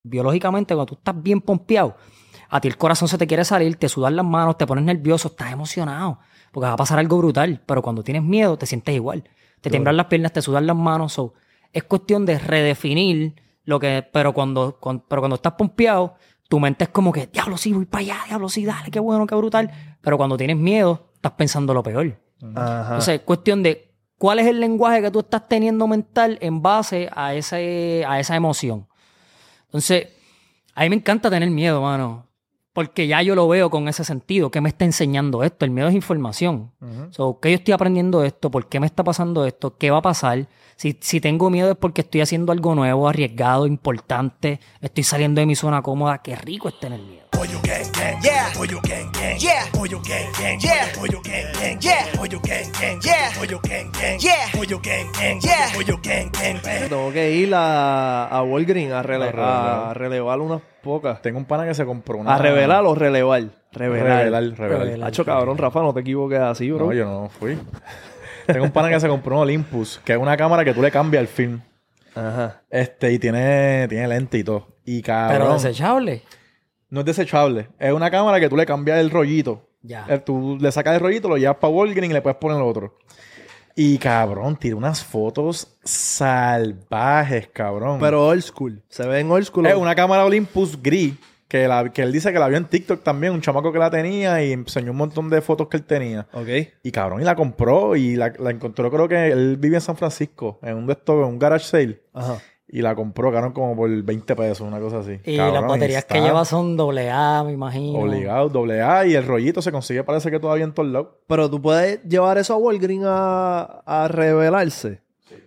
biológicamente, cuando tú estás bien pompeado, a ti el corazón se te quiere salir, te sudan las manos, te pones nervioso, estás emocionado, porque va a pasar algo brutal. Pero cuando tienes miedo, te sientes igual. Te tiemblan las piernas, te sudan las manos. So, es cuestión de redefinir lo que... Pero cuando estás pompeado, tu mente es como que, diablo, sí, voy para allá, diablo, sí, dale, qué bueno, qué brutal. Pero cuando tienes miedo, estás pensando lo peor. Ajá. Entonces, es cuestión de cuál es el lenguaje que tú estás teniendo mental en base a esa emoción. Entonces, a mí me encanta tener miedo, mano. Porque ya yo lo veo con ese sentido. ¿Qué me está enseñando esto? El miedo es información. So, ¿qué yo estoy aprendiendo esto? ¿Por qué me está pasando esto? ¿Qué va a pasar? Si tengo miedo es porque estoy haciendo algo nuevo, arriesgado, importante. Estoy saliendo de mi zona cómoda. Qué rico es tener miedo. Pollo gang gang, yeah. Pollo gang gang, yeah. Pollo gang gang, yeah. Pollo gang gang, yeah. Pollo gang gang, yeah. Pollo gang gang, yeah. Pollo gang gang, yeah. Pollo gang gang. Tengo que ir a Walgreens a relevar unas pocas. Tengo un pana que se compró una... ¿A revelar o relevar? Revelar. Hacho, cabrón, Rafa, no te equivoques así, bro. No, yo no fui. Tengo un pana que se compró un Olympus, que es una cámara que tú le cambias el film. Ajá. Y tiene lente y todo. Y cabrón... Pero desechable. No es desechable. Es una cámara que tú le cambias el rollito. Ya. Tú le sacas el rollito, lo llevas para Walgreens y le puedes poner el otro. Y cabrón, tira unas fotos salvajes, cabrón. Pero old school. Se ve en old school. Es una cámara Olympus gris que él dice que la vio en TikTok también, un chamaco que la tenía y enseñó un montón de fotos que él tenía. Ok. Y cabrón, y la compró y la encontró, creo que él vive en San Francisco, en un garage sale. Ajá. Y la compró, cabrón, como por 20 pesos, una cosa así. Y Cabrón, las baterías que lleva son AA, me imagino. Obligado, AA, y el rollito se consigue, parece que todavía en todos lados. Pero tú puedes llevar eso a Walgreens a revelarse.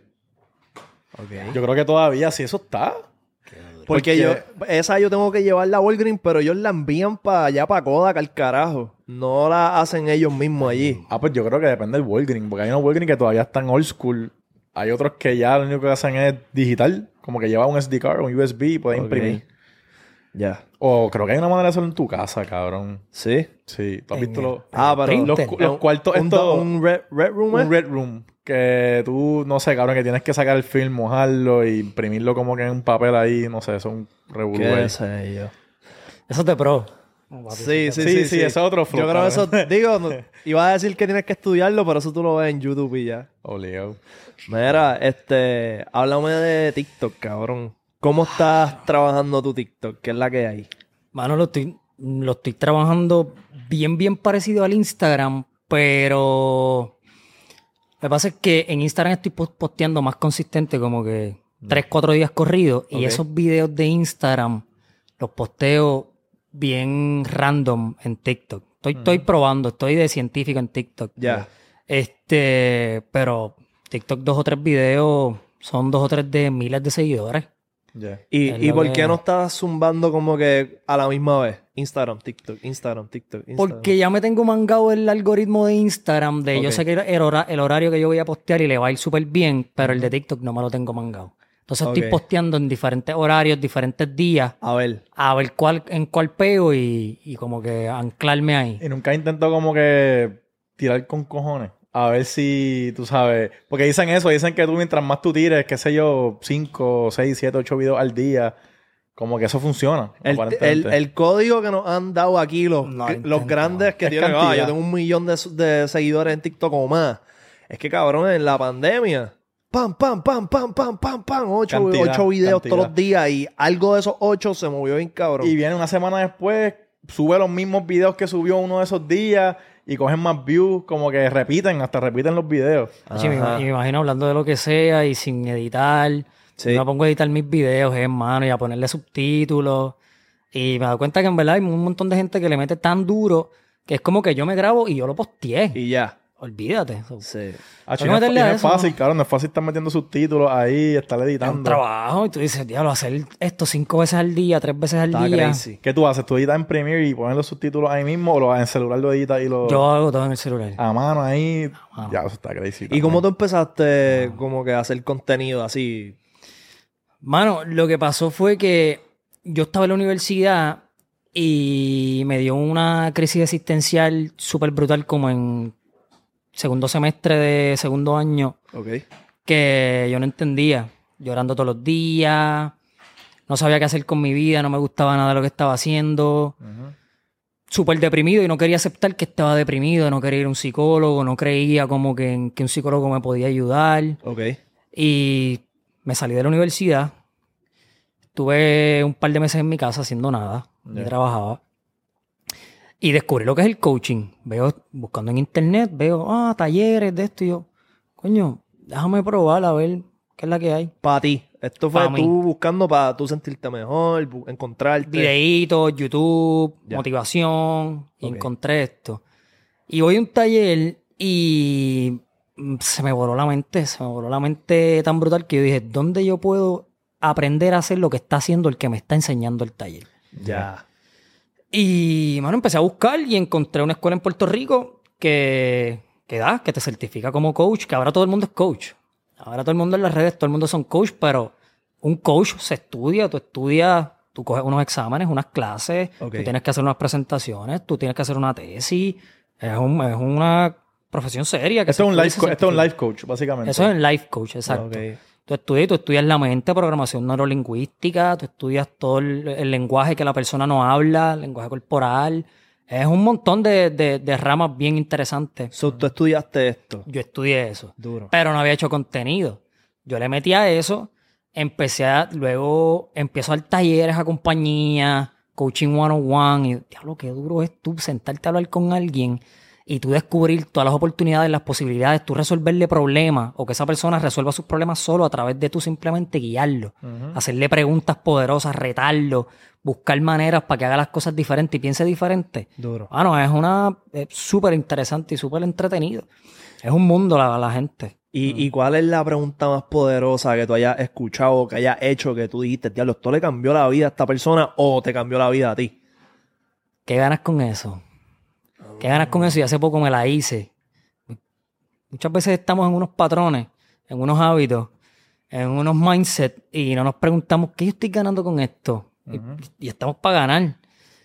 Yo creo que todavía, si eso está. Porque esa yo tengo que llevarla a Walgreens, pero ellos la envían para allá, para Kodak, al carajo. No la hacen ellos mismos allí. Pues yo creo que depende del Walgreens, porque hay unos Walgreens que todavía están old school. Hay otros que ya lo único que hacen es digital, como que lleva un SD card, un USB y puedes imprimir. Ya. O creo que hay una manera de hacerlo en tu casa, cabrón. ¿Sí? Sí. ¿Tú has visto los pero los cuartos estos? un red room, Un red room. Que tú, no sé, cabrón, que tienes que sacar el film, mojarlo e imprimirlo como que en un papel ahí. No sé, eso es un revolú. ¿Qué sé yo? Eso es de pro. Sí, ese es otro flow. Yo creo que eso, iba a decir que tienes que estudiarlo, pero eso tú lo ves en YouTube y ya. Obligado. Mira, háblame de TikTok, cabrón. ¿Cómo estás trabajando tu TikTok? ¿Qué es la que hay? Mano, lo estoy trabajando bien parecido al Instagram, pero lo que pasa es que en Instagram estoy posteando más consistente, como que 3-4 días corridos, y esos videos de Instagram los posteo bien random en TikTok. Estoy probando, estoy de científico en TikTok. Ya. Pero TikTok 2 o 3 videos son 2 o 3 de miles de seguidores. Yeah. ¿Y por qué no estás zumbando como que a la misma vez? Instagram, TikTok. Porque ya me tengo mangado el algoritmo de Instagram de yo sé que el horario que yo voy a postear y le va a ir súper bien, pero el de TikTok no me lo tengo mangado. Entonces estoy posteando en diferentes horarios, diferentes días. A ver en cuál pego y como que anclarme ahí. Y nunca intento como que tirar con cojones. A ver si, tú sabes... Porque dicen eso, dicen que tú mientras más tú tires, qué sé yo, 5, 6, 7, 8 videos al día, como que eso funciona. El código que nos han dado aquí los grandes que tienen... yo tengo 1 millón de seguidores en TikTok o más. Es que, cabrón, en la pandemia... Pam, 8 videos todos los días y algo de esos 8 se movió bien, cabrón. Y viene una semana después, sube los mismos videos que subió uno de esos días... Y cogen más views, como que repiten los videos. Sí, me imagino hablando de lo que sea y sin editar. Sí. Yo me pongo a editar mis videos, hermano, y a ponerle subtítulos. Y me doy cuenta que en verdad hay un montón de gente que le mete tan duro que es como que yo me grabo y yo lo posteé. Y ya. Olvídate. Sí. No es fácil, cabrón. No es fácil estar metiendo subtítulos ahí, estar editando. Es un trabajo. Y tú dices, diablo, hacer esto 5 veces al día, 3 veces al día. Crazy. ¿Qué tú haces? ¿Tú editas en Premiere y pones los subtítulos ahí mismo o lo en el celular lo editas y lo... Yo hago todo en el celular. A mano ahí. Ya, eso está crazy. ¿Y cómo tú empezaste como que a hacer contenido así? Mano, lo que pasó fue que yo estaba en la universidad y me dio una crisis existencial súper brutal como en segundo semestre de segundo año. Ok. Que yo no entendía. Llorando todos los días. no sabía qué hacer con mi vida, no me gustaba nada de lo que estaba haciendo. Súper deprimido y no quería aceptar que estaba deprimido, no quería ir a un psicólogo, no creía como que un psicólogo me podía ayudar. Ok. Y me salí de la universidad. Estuve un par de meses en mi casa haciendo nada. Ni trabajaba. Y descubrí lo que es el coaching. Buscando en internet, veo, talleres de esto. Y yo, coño, déjame probar a ver qué es la que hay. Para ti. Esto fue tú buscando para tú sentirte mejor, encontrarte. Videitos, YouTube, motivación. Y encontré esto. Y voy a un taller y se me voló la mente. Se me voló la mente tan brutal que yo dije, ¿dónde yo puedo aprender a hacer lo que está haciendo el que me está enseñando el taller? Ya. Y, mano, empecé a buscar y encontré una escuela en Puerto Rico que te certifica como coach, que ahora todo el mundo es coach. Ahora todo el mundo en las redes, todo el mundo son coach, pero un coach se estudia, tú coges unos exámenes, unas clases, tú tienes que hacer unas presentaciones, tú tienes que hacer una tesis. Es una profesión seria. Esto es un life coach, básicamente. Eso es un life coach, exacto. Tú estudias la mente, programación neurolingüística, tú estudias todo el lenguaje que la persona no habla, el lenguaje corporal. Es un montón de ramas bien interesantes. ¿Tú estudiaste esto? Yo estudié eso. Duro. Pero no había hecho contenido. Yo le metí a eso, luego empiezo a dar talleres a compañías, coaching 101, y diablo, qué duro es tú sentarte a hablar con alguien y tú descubrir todas las oportunidades, las posibilidades, tú resolverle problemas o que esa persona resuelva sus problemas solo a través de tú simplemente guiarlo, hacerle preguntas poderosas, retarlo, buscar maneras para que haga las cosas diferentes y piense diferente. Duro. Bueno, es súper interesante y súper entretenido. Es un mundo la gente. ¿Y cuál es la pregunta más poderosa que tú hayas escuchado, que hayas hecho, que tú dijiste, diablo, esto le cambió la vida a esta persona o te cambió la vida a ti? ¿Qué ganas con eso? ¿Qué ganas con eso? Y hace poco me la hice. Muchas veces estamos en unos patrones, en unos hábitos, en unos mindsets y no nos preguntamos ¿qué yo estoy ganando con esto? Y estamos para ganar.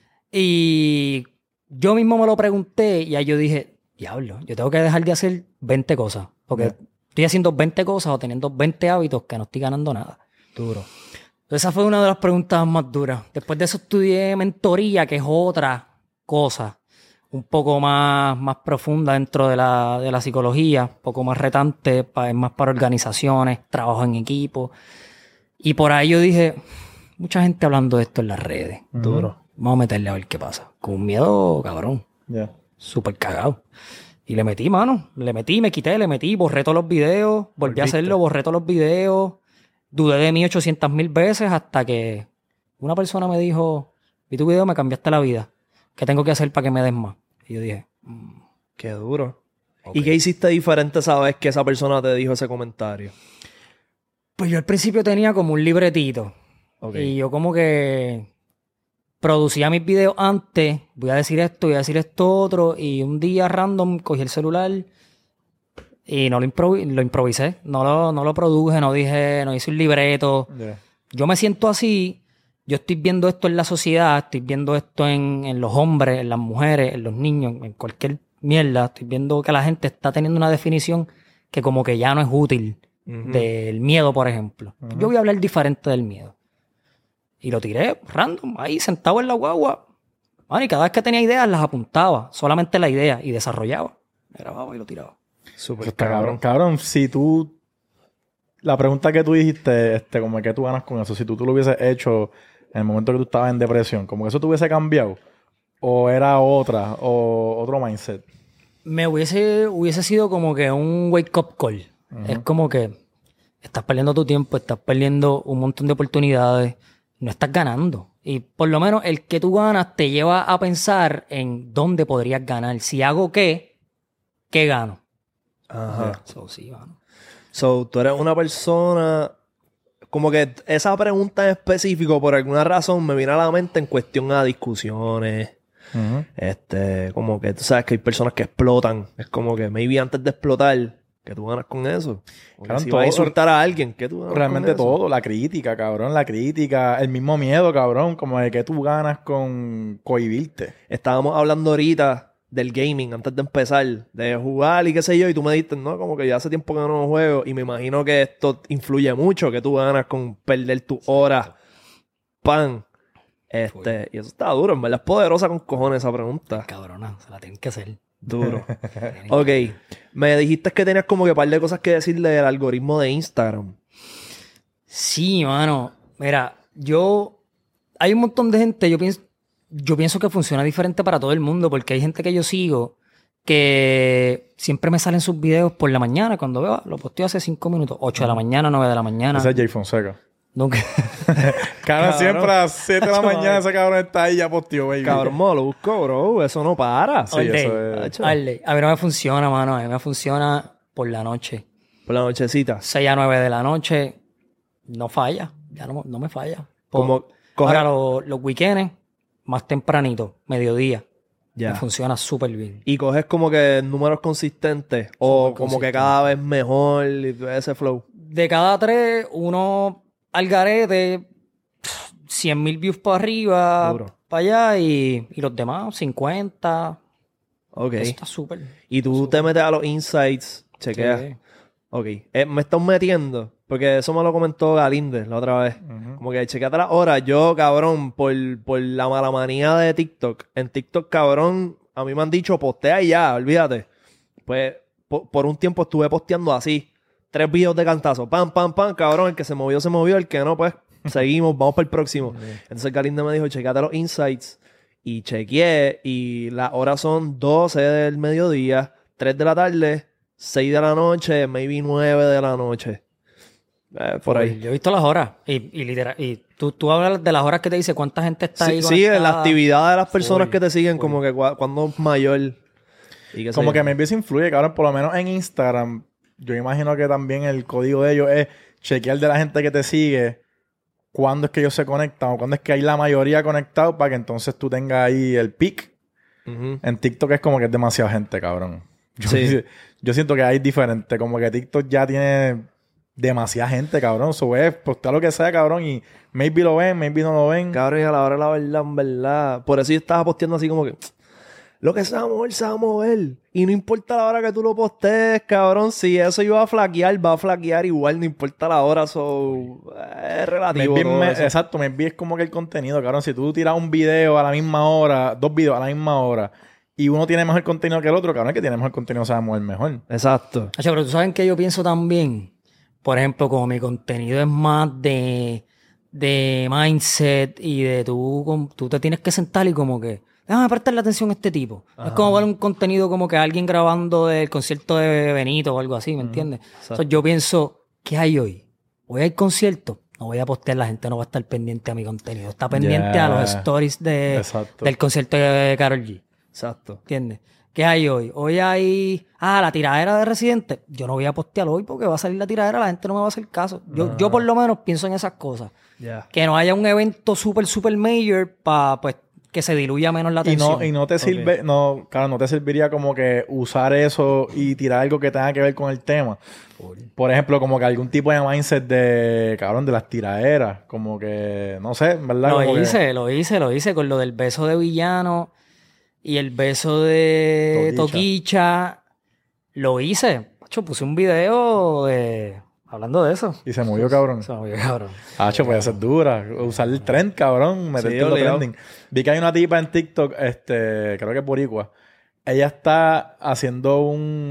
Y yo mismo me lo pregunté y ahí yo dije, diablo, yo tengo que dejar de hacer 20 cosas. Porque estoy haciendo 20 cosas o teniendo 20 hábitos que no estoy ganando nada. Duro. Entonces esa fue una de las preguntas más duras. Después de eso estudié mentoría, que es otra cosa un poco más profunda dentro de la psicología, un poco más retante, es más para organizaciones, trabajo en equipo. Y por ahí yo dije, mucha gente hablando de esto en las redes. Duro. Vamos a meterle a ver qué pasa. Con un miedo, cabrón. Súper cagado. Y le metí, mano. Le metí, me quité, borré todos los videos, volví a hacerlo, borré todos los videos. Dudé de mí 800,000 veces hasta que una persona me dijo, vi tu video, me cambiaste la vida. ¿Qué tengo que hacer para que me des más? Y yo dije, qué duro. Okay. ¿Y qué hiciste diferente esa vez que esa persona te dijo ese comentario? Pues yo al principio tenía como un libretito. Y yo como que producía mis videos antes. Voy a decir esto otro. Y un día random cogí el celular y lo improvisé. No lo produje, no hice un libreto. Yo me siento así. Yo estoy viendo esto en la sociedad, estoy viendo esto en los hombres, en las mujeres, en los niños, en cualquier mierda. Estoy viendo que la gente está teniendo una definición que como que ya no es útil. Del miedo, por ejemplo. Yo voy a hablar diferente del miedo. Y lo tiré random, ahí sentado en la guagua. Y cada vez que tenía ideas las apuntaba. Solamente la idea. Y desarrollaba. Me grababa y lo tiraba. Súper cabrón. Si tú... La pregunta que tú dijiste, como que tú ganas con eso. Si tú lo hubieses hecho en el momento que tú estabas en depresión, como que eso te hubiese cambiado. ¿O era otra? ¿O otro mindset? Me hubiese sido como que un wake-up call. Es como que estás perdiendo tu tiempo, estás perdiendo un montón de oportunidades, no estás ganando. Y por lo menos el que tú ganas te lleva a pensar en dónde podrías ganar. Si hago ¿qué gano? Ajá. Sí, mano. Tú eres una persona... Como que esa pregunta en específico, por alguna razón, me viene a la mente en cuestión a discusiones. Como que tú sabes que hay personas que explotan. Es como que maybe antes de explotar, ¿qué tú ganas con eso? Claro, si vas a insultar a alguien, ¿qué tú ganas realmente con eso? Todo, la crítica, cabrón, el mismo miedo, cabrón, como de que tú ganas con cohibirte. Estábamos hablando ahorita del gaming antes de empezar, de jugar y qué sé yo, y tú me dijiste, no, como que ya hace tiempo que no juego, y me imagino que esto influye mucho, que tú ganas con perder tus horas pan. Y eso está duro, en verdad es poderosa con cojones esa pregunta. Cabrona, se la tienen que hacer. Duro. Ok. Me dijiste que tenías como que un par de cosas que decirle del algoritmo de Instagram. Sí, mano. Mira, hay un montón de gente, yo pienso que funciona diferente para todo el mundo, porque hay gente que yo sigo que siempre me salen sus videos por la mañana, cuando veo, lo posteo hace 5 minutos, 8 de la mañana, 9 de la mañana. Ese es Jay Fonseca. Nunca. Cabrón, siempre a las 7 de la mañana ese cabrón está ahí ya posteó, baby. Cabrón, molusco, bro. Eso no para. Sí, All day. eso es. All day. A mí no me funciona, mano. A mí me funciona por la noche. Por la nochecita. 6 a 9 de la noche. No falla. Ya no me falla. Como Ahora los weekends, más tempranito, mediodía. Ya. Me funciona súper bien. Y coges como que números consistentes. O Súper como que consistente. cada vez mejor y ese flow. De cada 3, uno al garete, 100,000 views para arriba, Duro. para allá, y los demás, 50. Ok. Eso está súper. Y tú te metes a los insights, chequeas. Sí. Ok. Me estás metiendo, porque eso me lo comentó Galíndez la otra vez. Como que chequeate las horas. Yo, cabrón, por la mala manía de TikTok. En TikTok, cabrón, a mí me han dicho postea y ya, olvídate. Pues por un tiempo estuve posteando así. 3 videos de cantazo. Pam, pam, pam, cabrón. El que se movió, se movió. El que no, pues seguimos, vamos para el próximo. Entonces Galíndez me dijo, chequeate los insights. Y chequeé. Y las horas son 12 del mediodía, 3 de la tarde, 6 de la noche, maybe 9 de la noche. Por ahí. Yo he visto las horas. Y literal. Y tú hablas de las horas que te dice cuánta gente está ahí. Sí, conectada. la actividad de las personas Full, que te siguen, como que cuando es mayor. Y qué sé Como yo. que maybe se influye, cabrón. Por lo menos en Instagram, yo imagino que también el código de ellos es chequear de la gente que te sigue cuándo es que ellos se conectan o cuándo es que hay la mayoría conectados para que entonces tú tengas ahí el pic. Ujú. En TikTok es como que es demasiada gente, cabrón. Sí. Yo siento que hay diferente. Como que TikTok ya tiene demasiada gente, cabrón. Eso es postear lo que sea, cabrón. Y maybe lo ven, maybe no lo ven. Cabrón, y a la hora de la verdad, en verdad. Por eso yo estaba posteando así como que lo que se va a mover, se va a mover. Y no importa la hora que tú lo postees, cabrón. Si eso iba a flaquear, va a flaquear igual, no importa la hora. Es relativo. Maybe todo eso. exacto, maybe es como que el contenido, cabrón. Si tú tiras un video a la misma hora, 2 videos a la misma hora, y uno tiene mejor contenido que el otro, cabrón, el que tiene mejor contenido se va a mover mejor. Exacto. Hacho, pero tú sabes que yo pienso también. Por ejemplo, como mi contenido es más de mindset y de tú te tienes que sentar y como que déjame prestarle atención a este tipo. No es como ver un contenido como que alguien grabando del concierto de Benito o algo así, ¿me entiendes? Entonces yo pienso, ¿qué hay hoy? ¿Voy al concierto? No voy a postear, la gente no va a estar pendiente a mi contenido. Está pendiente Yeah. a los stories Exacto. del concierto de Karol G. Exacto. ¿Entiendes? ¿Qué hay hoy? Hoy hay... la tiradera de Residente. Yo no voy a postear hoy porque va a salir la tiradera, la gente no me va a hacer caso. Yo por lo menos pienso en esas cosas. Ya. Que no haya un evento super major para pues que se diluya menos la atención. Y no te sirve, no, claro, no te serviría como que usar eso y tirar algo que tenga que ver con el tema. Por ejemplo, como que algún tipo de mindset de, cabrón, de las tiraderas. Como que, no sé, ¿verdad? Como que- Lo hice con lo del beso de Villano y el beso de Toquicha. Lo hice. Macho, puse un video hablando de eso. Y se movió, cabrón. Se me olvidó, cabrón. Hacho, puede ser dura. Usar el trend, cabrón. Meterte en lo obligado. trending. Vi que hay una tipa en TikTok, creo que es boricua. Ella está haciendo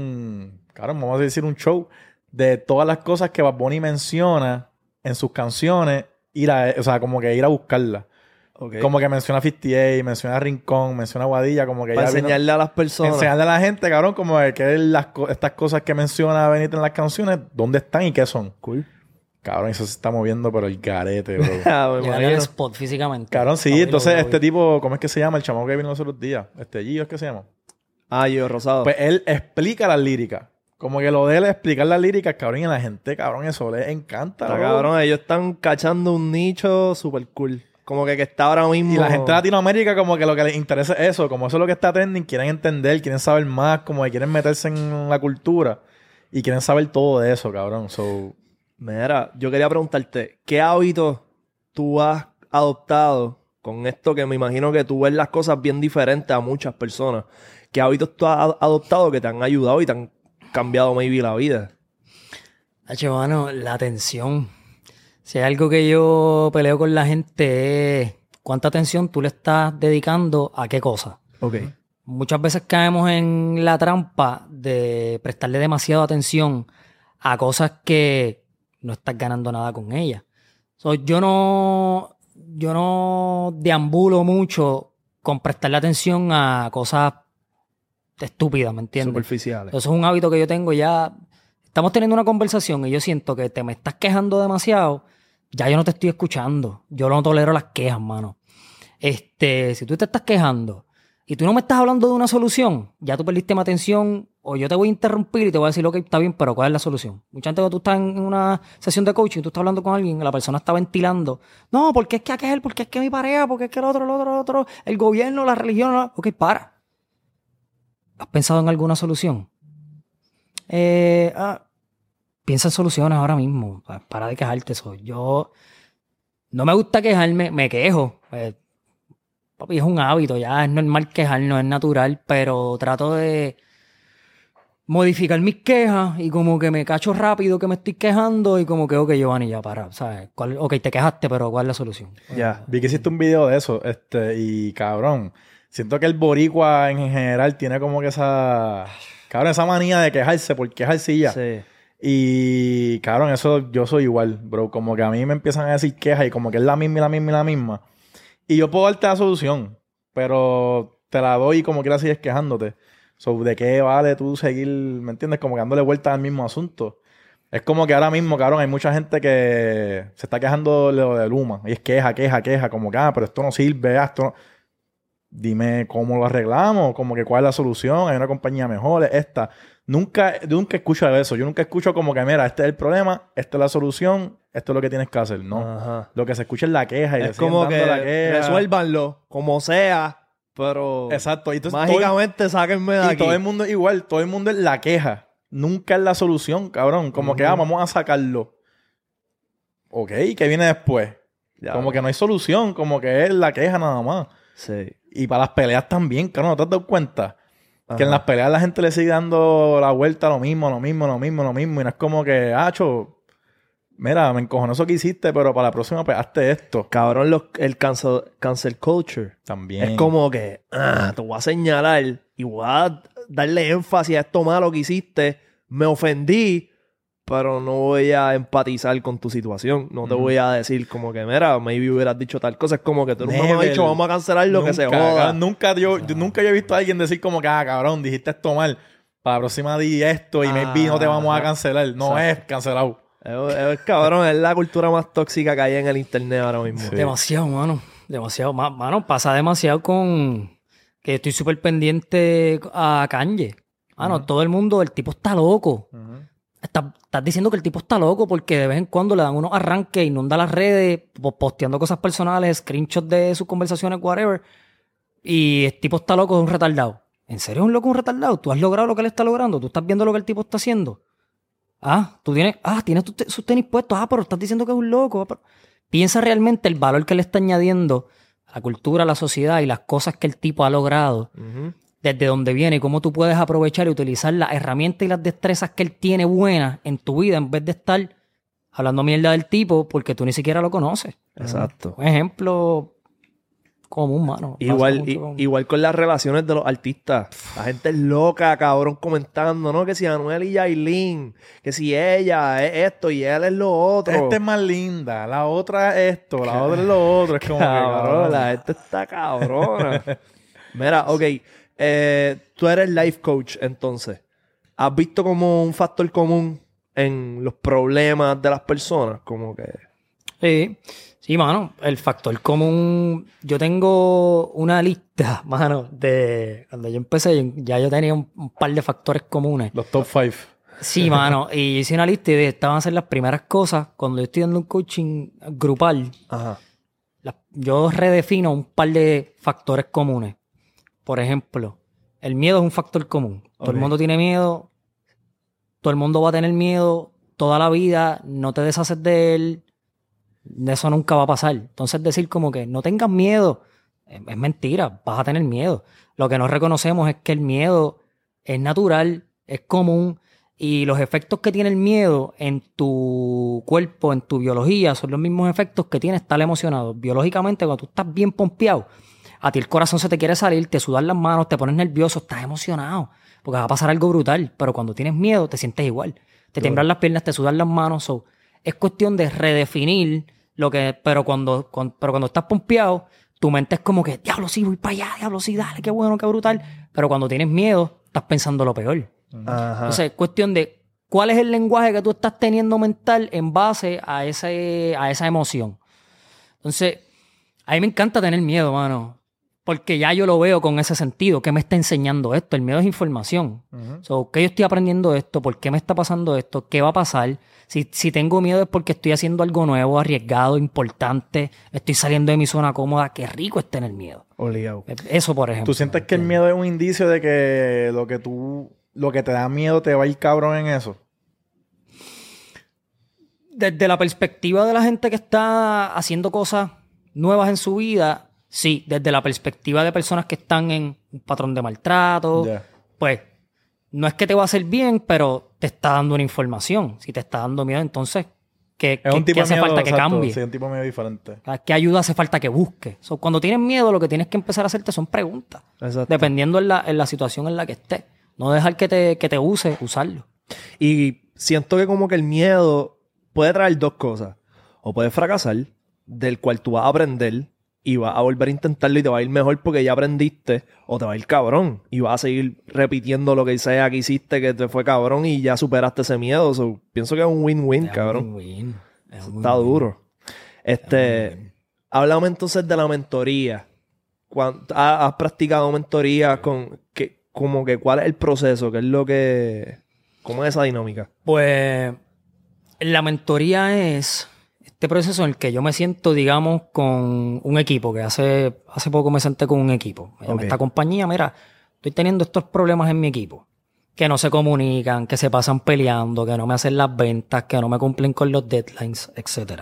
cabrón, vamos a decir un show de todas las cosas que Bad Bunny menciona en sus canciones. O sea, como que ir a buscarla. Ok. Como que menciona 58, menciona Rincón, menciona Guadilla, como que Para ella vino- enseñarle a las personas. enseñarle a la gente, cabrón, como de que estas cosas que menciona Benito en las canciones, ¿dónde están y qué son? Cool. Cabrón, eso se está moviendo, pero el garete, bro. Ah, me Llegarle al imagino. spot físicamente. Cabrón, sí, Lo vi, entonces lo vi. este tipo, ¿cómo es que se llama? El chamaco que vino los otros días. Gio, ¿es que se llama? Ah, yo, rosado. Pues él explica las líricas. Como que lo de él es explicar las líricas, cabrón, y a la gente, cabrón, eso les encanta, Está bro. cabrón, ellos están cachando un nicho super cool. Como que está ahora mismo. Y la gente de Latinoamérica como que lo que les interesa es eso. Como eso es lo que está trending, quieren entender, quieren saber más, como que quieren meterse en la cultura. Y quieren saber todo de eso, cabrón. So, Mira, yo quería preguntarte, ¿qué hábitos tú has adoptado con esto que me imagino que tú ves las cosas bien diferentes a muchas personas? ¿Qué hábitos tú has adoptado que te han ayudado y te han cambiado maybe la vida? Hacho, mano, la atención. Si hay algo que yo peleo con la gente es cuánta atención tú le estás dedicando a qué cosa. Ok. Muchas veces caemos en la trampa de prestarle demasiada atención a cosas que no estás ganando nada con ellas. So, yo no deambulo mucho con prestarle atención a cosas estúpidas, ¿me entiendes? Superficiales. Eso es un hábito que yo tengo ya. Estamos teniendo una conversación y yo siento que te me estás quejando demasiado. Ya yo no te estoy escuchando. Yo no tolero las quejas, mano. Si tú te estás quejando y tú no me estás hablando de una solución, ya tú perdiste mi atención o yo te voy a interrumpir y te voy a decir, ok, está bien, pero ¿cuál es la solución? Mucha gente cuando tú estás en una sesión de coaching, tú estás hablando con alguien, la persona está ventilando. No, porque es que aquel, porque es que mi pareja, porque es que el otro, el gobierno, la religión. Ok, para. ¿Has pensado en alguna solución? Piensa en soluciones ahora mismo. Para de quejarte. Yo no me gusta quejarme, me quejo. Papi, es un hábito, ya es normal quejarnos, es natural, pero trato de modificar mis quejas y como que me cacho rápido que me estoy quejando y como que, ok, Giovanni, ya para, ¿sabes? Ok, te quejaste, pero ¿cuál es la solución? Ya. Vi que hiciste un video de eso, y cabrón, siento que el boricua en general tiene como que esa manía de quejarse por quejarse y ya. Sí. Y cabrón, eso yo soy igual, bro. Como que a mí me empiezan a decir quejas y como que es la misma y la misma y la misma. Y yo puedo darte la solución, pero te la doy y como quieras sigues quejándote. ¿De qué vale tú seguir, me entiendes? Como que dándole vueltas al mismo asunto. Es como que ahora mismo, cabrón, hay mucha gente que se está quejando de lo de Luma. Y es queja, como que, pero esto no sirve, esto no... Dime cómo lo arreglamos, como que cuál es la solución, hay una compañía mejor, esta. Yo nunca escucho eso. Yo nunca escucho como que, mira, este es el problema, esta es la solución, esto es lo que tienes que hacer. No. Ajá. Lo que se escucha es la queja y Es como que la queja. resuélvanlo como sea, pero Exacto. Y entonces mágicamente sáquenme de y aquí. todo el mundo es igual, todo el mundo es la queja. Nunca es la solución, cabrón. Como que, vamos a sacarlo. Ok, ¿qué viene después? Ya, como que no hay solución, como que es la queja nada más. Sí. Y para las peleas también, cabrón, ¿no te has dado cuenta? Ajá. Que en las peleas la gente le sigue dando la vuelta a lo mismo. Y no es como que, mira, me encojonó eso que hiciste, pero para la próxima pegaste esto. Cabrón, el cancel culture. También. Es como que, te voy a señalar y voy a darle énfasis a esto malo que hiciste. Me ofendí, pero no voy a empatizar con tu situación. No te voy a decir como que, mira, maybe hubieras dicho tal cosa. Es como que tú no me has dicho, vamos a cancelar lo que se joda. Nunca yo he visto a alguien decir como que, cabrón, dijiste esto mal. Para la próxima di esto y maybe no te vamos a cancelar. No es cancelado. Es cabrón, es la cultura más tóxica que hay en el internet ahora mismo. Sí. Demasiado, mano. Demasiado. Mano, pasa demasiado con... Que estoy súper pendiente a Kanye. Mano, todo el mundo, el tipo está loco. Estás diciendo que el tipo está loco porque de vez en cuando le dan unos arranques, inunda las redes, posteando cosas personales, screenshots de sus conversaciones, whatever. Y el tipo está loco, es un retardado. ¿En serio es un loco, un retardado? ¿Tú has logrado lo que él está logrando? ¿Tú estás viendo lo que el tipo está haciendo? Tienes sus tenis puestos. Pero estás diciendo que es un loco. Piensa realmente el valor que le está añadiendo a la cultura, a la sociedad y las cosas que el tipo ha logrado. Desde dónde viene y cómo tú puedes aprovechar y utilizar las herramientas y las destrezas que él tiene buenas en tu vida en vez de estar hablando mierda del tipo porque tú ni siquiera lo conoces. Exacto. Un ejemplo común, mano. Igual con las relaciones de los artistas. La gente es loca, cabrón, comentando, ¿no? Que si Anuel y Yailin, que si ella es esto y él es lo otro. Esta es más linda, la otra es esto, la otra es lo otro. Es como cabrón, la gente está cabrona. Mira, ok. Tú eres life coach, entonces. ¿Has visto como un factor común en los problemas de las personas? Como que... Sí, mano. El factor común... Yo tengo una lista, mano, de... Cuando yo empecé, ya yo tenía un par de factores comunes. Los top 5. Sí, mano. Y hice una lista y estaban a hacer las primeras cosas. Cuando yo estoy dando un coaching grupal, yo redefino un par de factores comunes. Por ejemplo, el miedo es un factor común. Todo el mundo tiene miedo. Todo el mundo va a tener miedo toda la vida. No te deshaces de él. Eso nunca va a pasar. Entonces decir como que no tengas miedo es mentira. Vas a tener miedo. Lo que no reconocemos es que el miedo es natural, es común Y los efectos que tiene el miedo en tu cuerpo, en tu biología, son los mismos efectos que tiene estar emocionado. Biológicamente, cuando tú estás bien pompeado, a ti el corazón se te quiere salir, te sudan las manos, te pones nervioso, estás emocionado, porque va a pasar algo brutal. Pero cuando tienes miedo, te sientes igual. Te tiemblan las piernas, te sudan las manos. So, es cuestión de redefinir lo que... Pero cuando estás pompeado, tu mente es como que, diablo, sí, voy para allá, diablo, sí, dale, qué bueno, qué brutal. Pero cuando tienes miedo, estás pensando lo peor. Ajá. Entonces, es cuestión de cuál es el lenguaje que tú estás teniendo mental en base a esa emoción. Entonces, a mí me encanta tener miedo, mano. Porque ya yo lo veo con ese sentido. ¿Qué me está enseñando esto? El miedo es información. So, ¿qué yo estoy aprendiendo esto? ¿Por qué me está pasando esto? ¿Qué va a pasar? Si tengo miedo es porque estoy haciendo algo nuevo, arriesgado, importante. Estoy saliendo de mi zona cómoda. Qué rico es tener miedo. Obligado. Eso, por ejemplo. ¿Tú sientes que el miedo es un indicio de que lo que te da miedo te va a ir cabrón en eso? Desde la perspectiva de la gente que está haciendo cosas nuevas en su vida, sí. Desde la perspectiva de personas que están en un patrón de maltrato, pues no es que te va a hacer bien, pero te está dando una información. Si te está dando miedo, entonces, ¿qué hace falta que cambie? Sí, un tipo de miedo diferente. ¿Qué ayuda hace falta que busque? So, cuando tienes miedo, lo que tienes que empezar a hacerte son preguntas. Exacto. Dependiendo en la situación en la que estés. No dejar que te usarlo. Y siento que como que el miedo puede traer dos cosas. O puede fracasar, del cual tú vas a aprender y vas a volver a intentarlo y te va a ir mejor porque ya aprendiste, o te va a ir cabrón y vas a seguir repitiendo lo que sea que hiciste que te fue cabrón y ya superaste ese miedo. So, pienso que es un win-win, cabrón. Está duro. Háblame entonces de la mentoría. ¿Has practicado mentoría como que cuál es el proceso? ¿Qué es lo que... ¿Cómo es esa dinámica? Pues la mentoría es este proceso en el que yo me siento, digamos, con un equipo, que hace poco me senté con un equipo. Me llamé a esta compañía, mira, estoy teniendo estos problemas en mi equipo, que no se comunican, que se pasan peleando, que no me hacen las ventas, que no me cumplen con los deadlines, etc.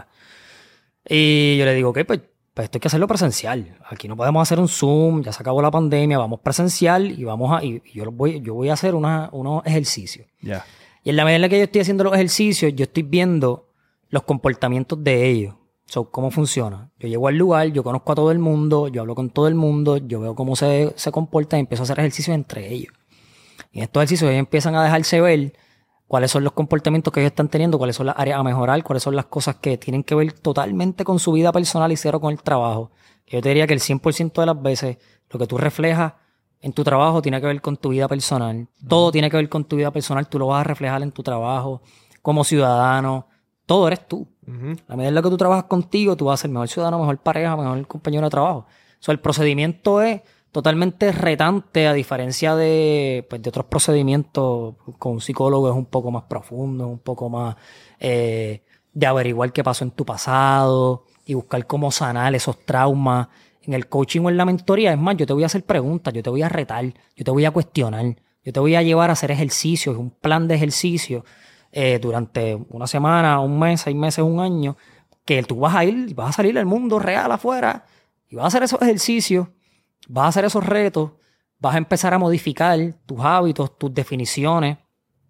Y yo le digo, ok, pues esto hay que hacerlo presencial. Aquí no podemos hacer un Zoom, ya se acabó la pandemia, vamos presencial y yo voy a hacer unos ejercicios. Ya. Y en la medida en la que yo estoy haciendo los ejercicios, yo estoy viendo los comportamientos de ellos. So, ¿cómo funciona? Yo llego al lugar, yo conozco a todo el mundo, yo hablo con todo el mundo, yo veo cómo se comportan y empiezo a hacer ejercicios entre ellos. Y en estos ejercicios ellos empiezan a dejarse ver cuáles son los comportamientos que ellos están teniendo, cuáles son las áreas a mejorar, cuáles son las cosas que tienen que ver totalmente con su vida personal y cero con el trabajo. Yo te diría que el 100% de las veces lo que tú reflejas en tu trabajo tiene que ver con tu vida personal. Todo tiene que ver con tu vida personal. Tú lo vas a reflejar en tu trabajo como ciudadano. Todo eres tú. A medida en la que tú trabajas contigo, tú vas a ser mejor ciudadano, mejor pareja, mejor compañero de trabajo. O sea, el procedimiento es totalmente retante, a diferencia de otros procedimientos. Con un psicólogo es un poco más profundo, es un poco más de averiguar qué pasó en tu pasado y buscar cómo sanar esos traumas. En el coaching o en la mentoría, es más, yo te voy a hacer preguntas, yo te voy a retar, yo te voy a cuestionar, yo te voy a llevar a hacer ejercicios, un plan de ejercicio durante una semana, un mes, 6 meses, un año, que tú vas a ir y vas a salir al mundo real afuera y vas a hacer esos ejercicios, vas a hacer esos retos, vas a empezar a modificar tus hábitos, tus definiciones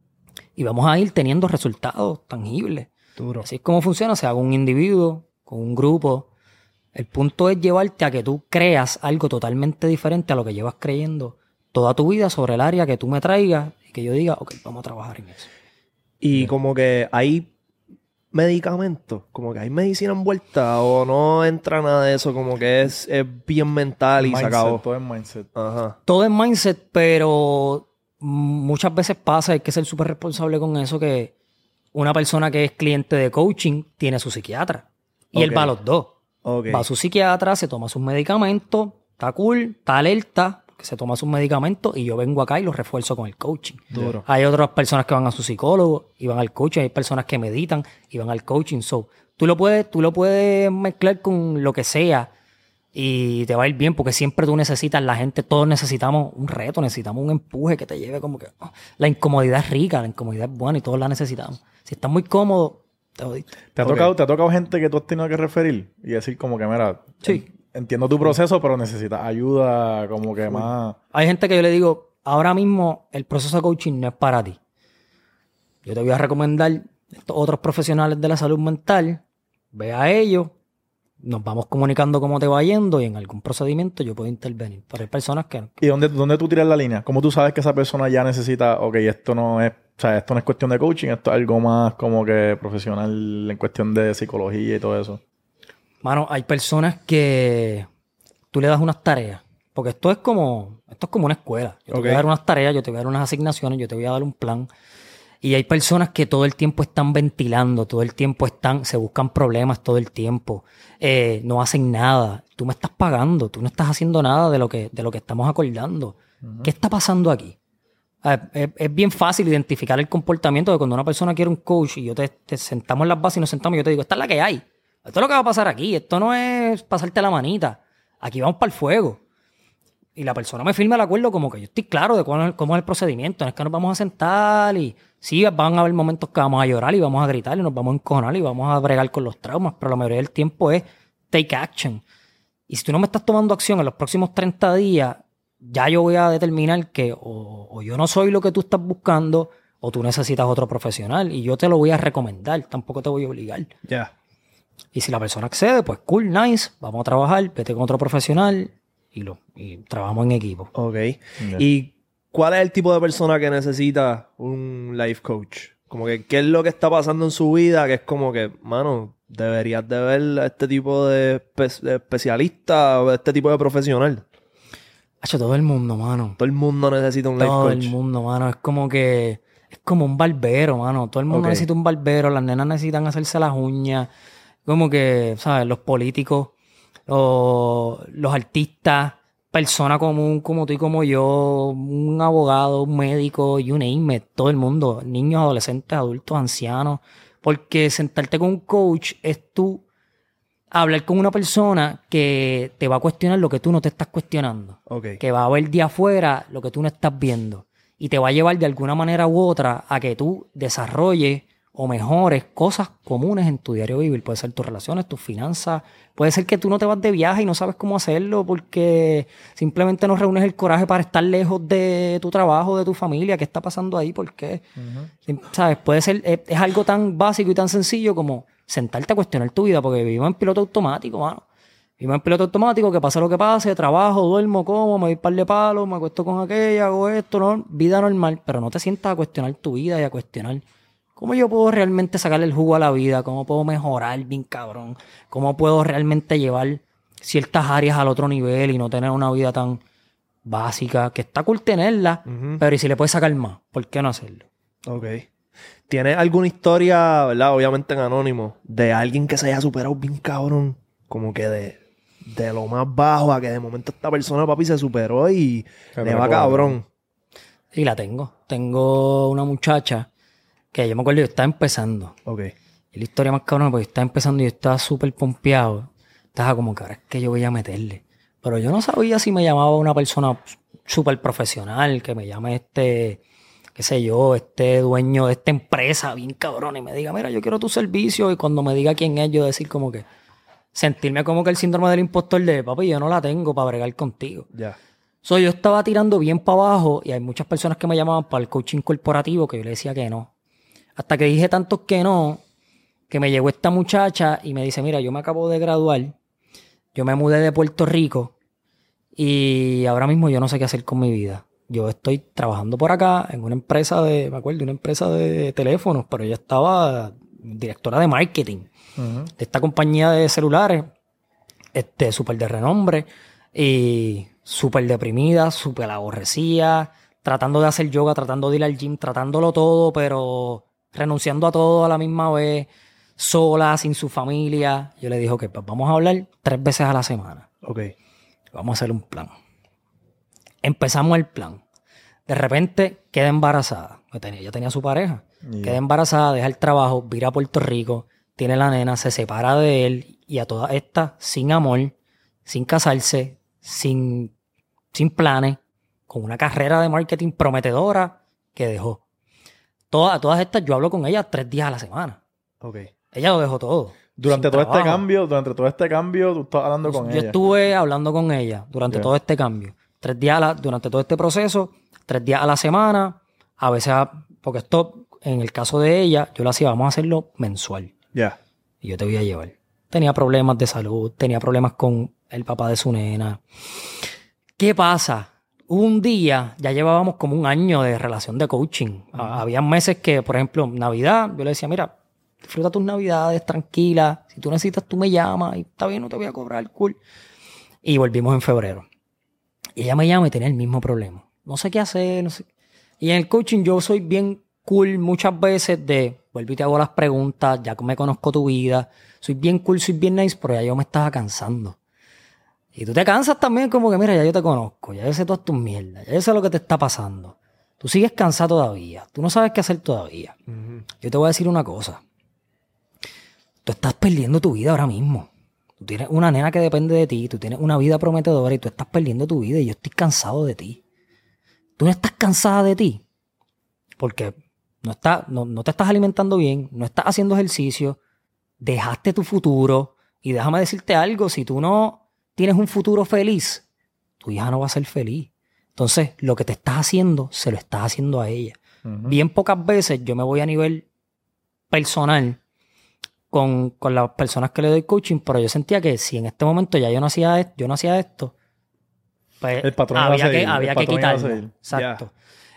y vamos a ir teniendo resultados tangibles. Duro. Así es como funciona, sea con un individuo, con un grupo. El punto es llevarte a que tú creas algo totalmente diferente a lo que llevas creyendo toda tu vida sobre el área que tú me traigas y que yo diga, ok, vamos a trabajar en eso. Y como que hay medicamentos, como que hay medicina envuelta o no entra nada de eso, como que es bien mental y se acabó. Todo es mindset. Ajá. Todo es mindset, pero muchas veces pasa, hay que ser súper responsable con eso, que una persona que es cliente de coaching tiene su psiquiatra y él va a los dos. Okay. Va a su psiquiatra, se toma sus medicamentos, está cool, está alerta, que se toma sus medicamentos y yo vengo acá y los refuerzo con el coaching. Duro. Hay otras personas que van a su psicólogo y van al coaching, hay personas que meditan y van al coaching. So, tú lo puedes mezclar con lo que sea y te va a ir bien porque siempre tú necesitas, la gente, todos necesitamos un reto, necesitamos un empuje que te lleve como que... la incomodidad es rica, la incomodidad es buena y todos la necesitamos. Si estás muy cómodo, te jodiste. ¿Te ha tocado gente que tú has tenido que referir y decir como que, mira, Sí. Entiendo tu proceso, pero necesitas ayuda como que más... Hay gente que yo le digo, ahora mismo el proceso de coaching no es para ti. yo te voy a recomendar estos otros profesionales de la salud mental, ve a ellos, nos vamos comunicando cómo te va yendo y en algún procedimiento yo puedo intervenir. Pero hay personas que no. ¿Y dónde tú tiras la línea? ¿Cómo tú sabes que esa persona ya necesita, ok, esto no es cuestión de coaching, esto es algo más como que profesional en cuestión de psicología y todo eso? Mano, hay personas que tú le das unas tareas, porque esto es como una escuela. Yo te voy a dar unas tareas, yo te voy a dar unas asignaciones, yo te voy a dar un plan. Y hay personas que todo el tiempo están ventilando, todo el tiempo se buscan problemas todo el tiempo, no hacen nada. Tú me estás pagando, tú no estás haciendo nada de lo que estamos acordando. Uh-huh. ¿Qué está pasando aquí? Es bien fácil identificar el comportamiento de cuando una persona quiere un coach y yo te sentamos en las bases y nos sentamos y yo te digo, esta es la que hay. Esto es lo que va a pasar aquí. Esto no es pasarte la manita. Aquí vamos para el fuego. Y la persona me firma el acuerdo como que yo estoy claro de cómo es el procedimiento. No es que nos vamos a sentar y sí, van a haber momentos que vamos a llorar y vamos a gritar y nos vamos a encojonar y vamos a bregar con los traumas, pero la mayoría del tiempo es take action. Y si tú no me estás tomando acción en los próximos 30 días, ya yo voy a determinar que o yo no soy lo que tú estás buscando o tú necesitas otro profesional y yo te lo voy a recomendar, tampoco te voy a obligar. Ya. Yeah. Y si la persona accede, pues cool, nice, vamos a trabajar, vete con otro profesional y trabajamos en equipo. Ok. Yeah. ¿Y cuál es el tipo de persona que necesita un life coach? Como que, ¿qué es lo que está pasando en su vida? Que es como que, mano, deberías de ver a este tipo de especialista o este tipo de profesional. Todo el mundo, mano. Todo el mundo necesita un life coach. Todo el mundo, mano. Es como un barbero, mano. Todo el mundo necesita un barbero. Las nenas necesitan hacerse las uñas. Como que, ¿sabes? Los políticos, los artistas, persona común como tú y como yo, un abogado, un médico, you name it, todo el mundo, niños, adolescentes, adultos, ancianos, porque sentarte con un coach es tú hablar con una persona que te va a cuestionar lo que tú no te estás cuestionando, que va a ver de afuera lo que tú no estás viendo y te va a llevar de alguna manera u otra a que tú desarrolles o mejores cosas comunes en tu diario vivir. Puede ser tus relaciones, tus finanzas. Puede ser que tú no te vas de viaje y no sabes cómo hacerlo porque simplemente no reúnes el coraje para estar lejos de tu trabajo, de tu familia. ¿Qué está pasando ahí? ¿Por qué? Uh-huh. ¿Sabes? Puede ser... Es algo tan básico y tan sencillo como sentarte a cuestionar tu vida porque vivimos en piloto automático, mano. Vivimos en piloto automático, que pase lo que pase, trabajo, duermo, como, me doy par de palos, me acuesto con aquella, hago esto, ¿no? Vida normal. Pero no te sientas a cuestionar tu vida y a cuestionar ¿cómo yo puedo realmente sacarle el jugo a la vida? ¿Cómo puedo mejorar bien cabrón? ¿Cómo puedo realmente llevar ciertas áreas al otro nivel y no tener una vida tan básica? Que está cool tenerla, pero ¿y si le puedes sacar más? ¿Por qué no hacerlo? Ok. ¿Tienes alguna historia, verdad? Obviamente en anónimo, de alguien que se haya superado bien cabrón? Como que de lo más bajo a que de momento esta persona, papi, se superó y le va cabrón. Sí, la tengo. Tengo una muchacha que yo me acuerdo, yo estaba empezando. Ok. Y la historia más cabrona, porque yo estaba empezando y yo estaba súper pompeado. Estaba como que ahora es que yo voy a meterle. Pero yo no sabía si me llamaba una persona súper profesional, que me llame qué sé yo, dueño de esta empresa bien cabrón y me diga, mira, yo quiero tu servicio. Y cuando me diga quién es, yo decir como que, sentirme como que el síndrome del impostor de, papi, yo no la tengo para bregar contigo. Ya. So, yo estaba tirando bien para abajo y hay muchas personas que me llamaban para el coaching corporativo que yo le decía que no. Hasta que dije tantos que no, que me llegó esta muchacha y me dice, mira, yo me acabo de graduar, yo me mudé de Puerto Rico y ahora mismo yo no sé qué hacer con mi vida. Yo estoy trabajando por acá en una empresa una empresa de teléfonos, pero ella estaba directora de marketing de esta compañía de celulares, súper de renombre y súper deprimida, súper aborrecida, tratando de hacer yoga, tratando de ir al gym, tratándolo todo, pero renunciando a todo a la misma vez, sola, sin su familia. Yo le dije, ok, pues vamos a hablar 3 veces a la semana. Ok. Vamos a hacer un plan. Empezamos el plan. De repente queda embarazada. Ella tenía su pareja. Yeah. Queda embarazada, deja el trabajo, vira a Puerto Rico, tiene la nena, se separa de él y a todas estas, sin amor, sin casarse, sin planes, con una carrera de marketing prometedora que dejó. Todas estas yo hablo con ella 3 días a la semana. Okay. Ella lo dejó todo. Durante todo este cambio, tú estás hablando con ella. Yo estuve hablando con ella durante todo este cambio. 3 días durante todo este proceso, 3 días a la semana. A veces, porque esto en el caso de ella, yo le hacía, vamos a hacerlo mensual. Ya. Y yo te voy a llevar. Tenía problemas de salud, tenía problemas con el papá de su nena. ¿Qué pasa? Hubo un día, ya llevábamos como un año de relación de coaching. Había meses que, por ejemplo, Navidad, yo le decía, mira, disfruta tus Navidades, tranquila. Si tú necesitas, tú me llamas y está bien, no te voy a cobrar, cool. Y volvimos en febrero. Y ella me llama y tenía el mismo problema. No sé qué hacer, no sé. Y en el coaching yo soy bien cool muchas veces de, vuelvo y te hago las preguntas, ya me conozco tu vida. Soy bien cool, soy bien nice, pero ya yo me estaba cansando. Y tú te cansas también como que, mira, ya yo te conozco, ya yo sé todas tus mierdas, ya yo sé lo que te está pasando. Tú sigues cansado todavía, tú no sabes qué hacer todavía. Yo te voy a decir una cosa. Tú estás perdiendo tu vida ahora mismo. Tú tienes una nena que depende de ti, tú tienes una vida prometedora y tú estás perdiendo tu vida y yo estoy cansado de ti. Tú no estás cansada de ti porque no te estás alimentando bien, no estás haciendo ejercicio, dejaste tu futuro y déjame decirte algo, si tú no tienes un futuro feliz, tu hija no va a ser feliz. Entonces, lo que te estás haciendo, se lo estás haciendo a ella. Bien pocas veces yo me voy a nivel personal con las personas que le doy coaching, pero yo sentía que si en este momento ya yo no hacía esto, pues El patrón había que quitarlo. Exacto.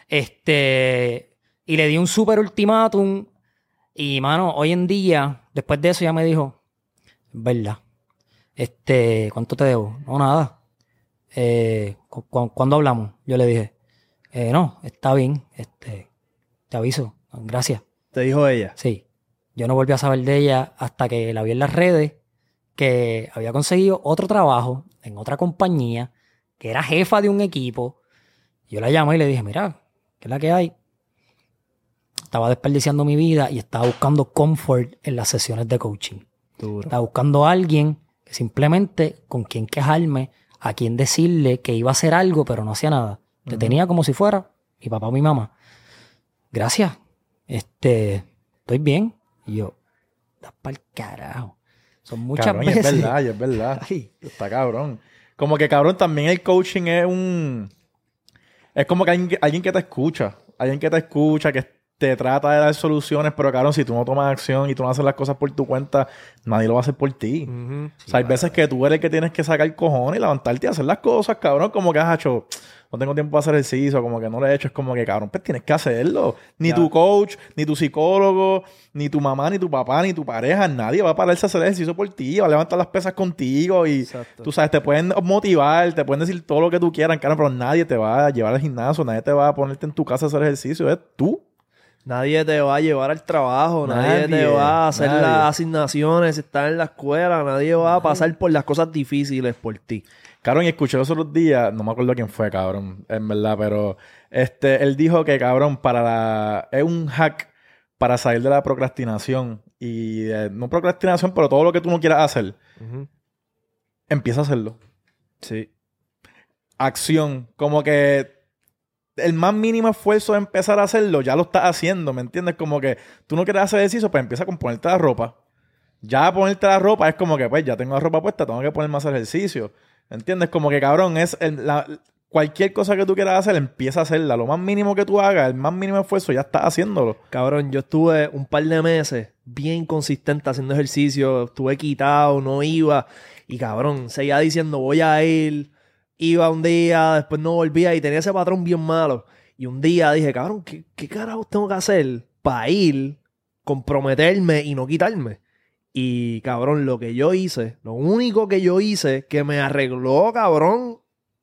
Y le di un súper ultimátum y, mano, hoy en día, después de eso ya me dijo, es verdad, ¿cuánto te debo? No, nada. ¿Cuándo hablamos? Yo le dije, no, está bien, te aviso, gracias. ¿Te dijo ella? Sí. Yo no volví a saber de ella hasta que la vi en las redes, que había conseguido otro trabajo en otra compañía, que era jefa de un equipo. Yo la llamé y le dije, mira, ¿qué es la que hay? Estaba desperdiciando mi vida y estaba buscando comfort en las sesiones de coaching. Duro. Estaba buscando a alguien que simplemente con quien quejarme, a quien decirle que iba a hacer algo, pero no hacía nada. Te tenía como si fuera mi papá o mi mamá. Gracias. Estoy bien. Y yo, das pa'l carajo. Son muchas cabrón, veces. Y es verdad. Ay. Está cabrón. Como que, cabrón, también el coaching es como que alguien que te escucha. Alguien que te escucha, que te trata de dar soluciones, pero, cabrón, si tú no tomas acción y tú no haces las cosas por tu cuenta, nadie lo va a hacer por ti. O sea, hay veces que tú eres el que tienes que sacar el cojón y levantarte y hacer las cosas, cabrón. Como que has hecho, no tengo tiempo para hacer ejercicio, como que no lo he hecho. Es como que, cabrón, pues tienes que hacerlo. Ni tu coach, ni tu psicólogo, ni tu mamá, ni tu papá, ni tu pareja, nadie va a pararse a hacer ejercicio por ti, va a levantar las pesas contigo y Exacto. tú sabes, te pueden motivar, te pueden decir todo lo que tú quieras, cabrón, pero nadie te va a llevar al gimnasio, nadie te va a ponerte en tu casa a hacer ejercicio, es tú. Nadie te va a llevar al trabajo, nadie te va a hacer las asignaciones, si estás en la escuela, nadie va a pasar por las cosas difíciles por ti. Cabrón, y escuché los otros días, no me acuerdo quién fue, cabrón, en verdad, pero él dijo que, cabrón, es un hack para salir de la procrastinación. Y no procrastinación, pero todo lo que tú no quieras hacer, empieza a hacerlo. Sí. Acción, como que el más mínimo esfuerzo de empezar a hacerlo, ya lo estás haciendo, ¿me entiendes? Como que tú no quieres hacer ejercicio, pues empieza con ponerte la ropa. Ya ponerte la ropa es como que, pues, ya tengo la ropa puesta, tengo que ponerme a hacer ejercicio. ¿Me entiendes? Como que, cabrón, cualquier cosa que tú quieras hacer, empieza a hacerla. Lo más mínimo que tú hagas, el más mínimo esfuerzo, ya estás haciéndolo. Cabrón, yo estuve un par de meses bien inconsistente haciendo ejercicio, estuve quitado, no iba. Y cabrón, seguía diciendo, voy a ir. Iba un día, después no volvía y tenía ese patrón bien malo. Y un día dije, cabrón, ¿qué carajos tengo que hacer para ir, comprometerme y no quitarme? Y cabrón, lo único que yo hice que me arregló, cabrón,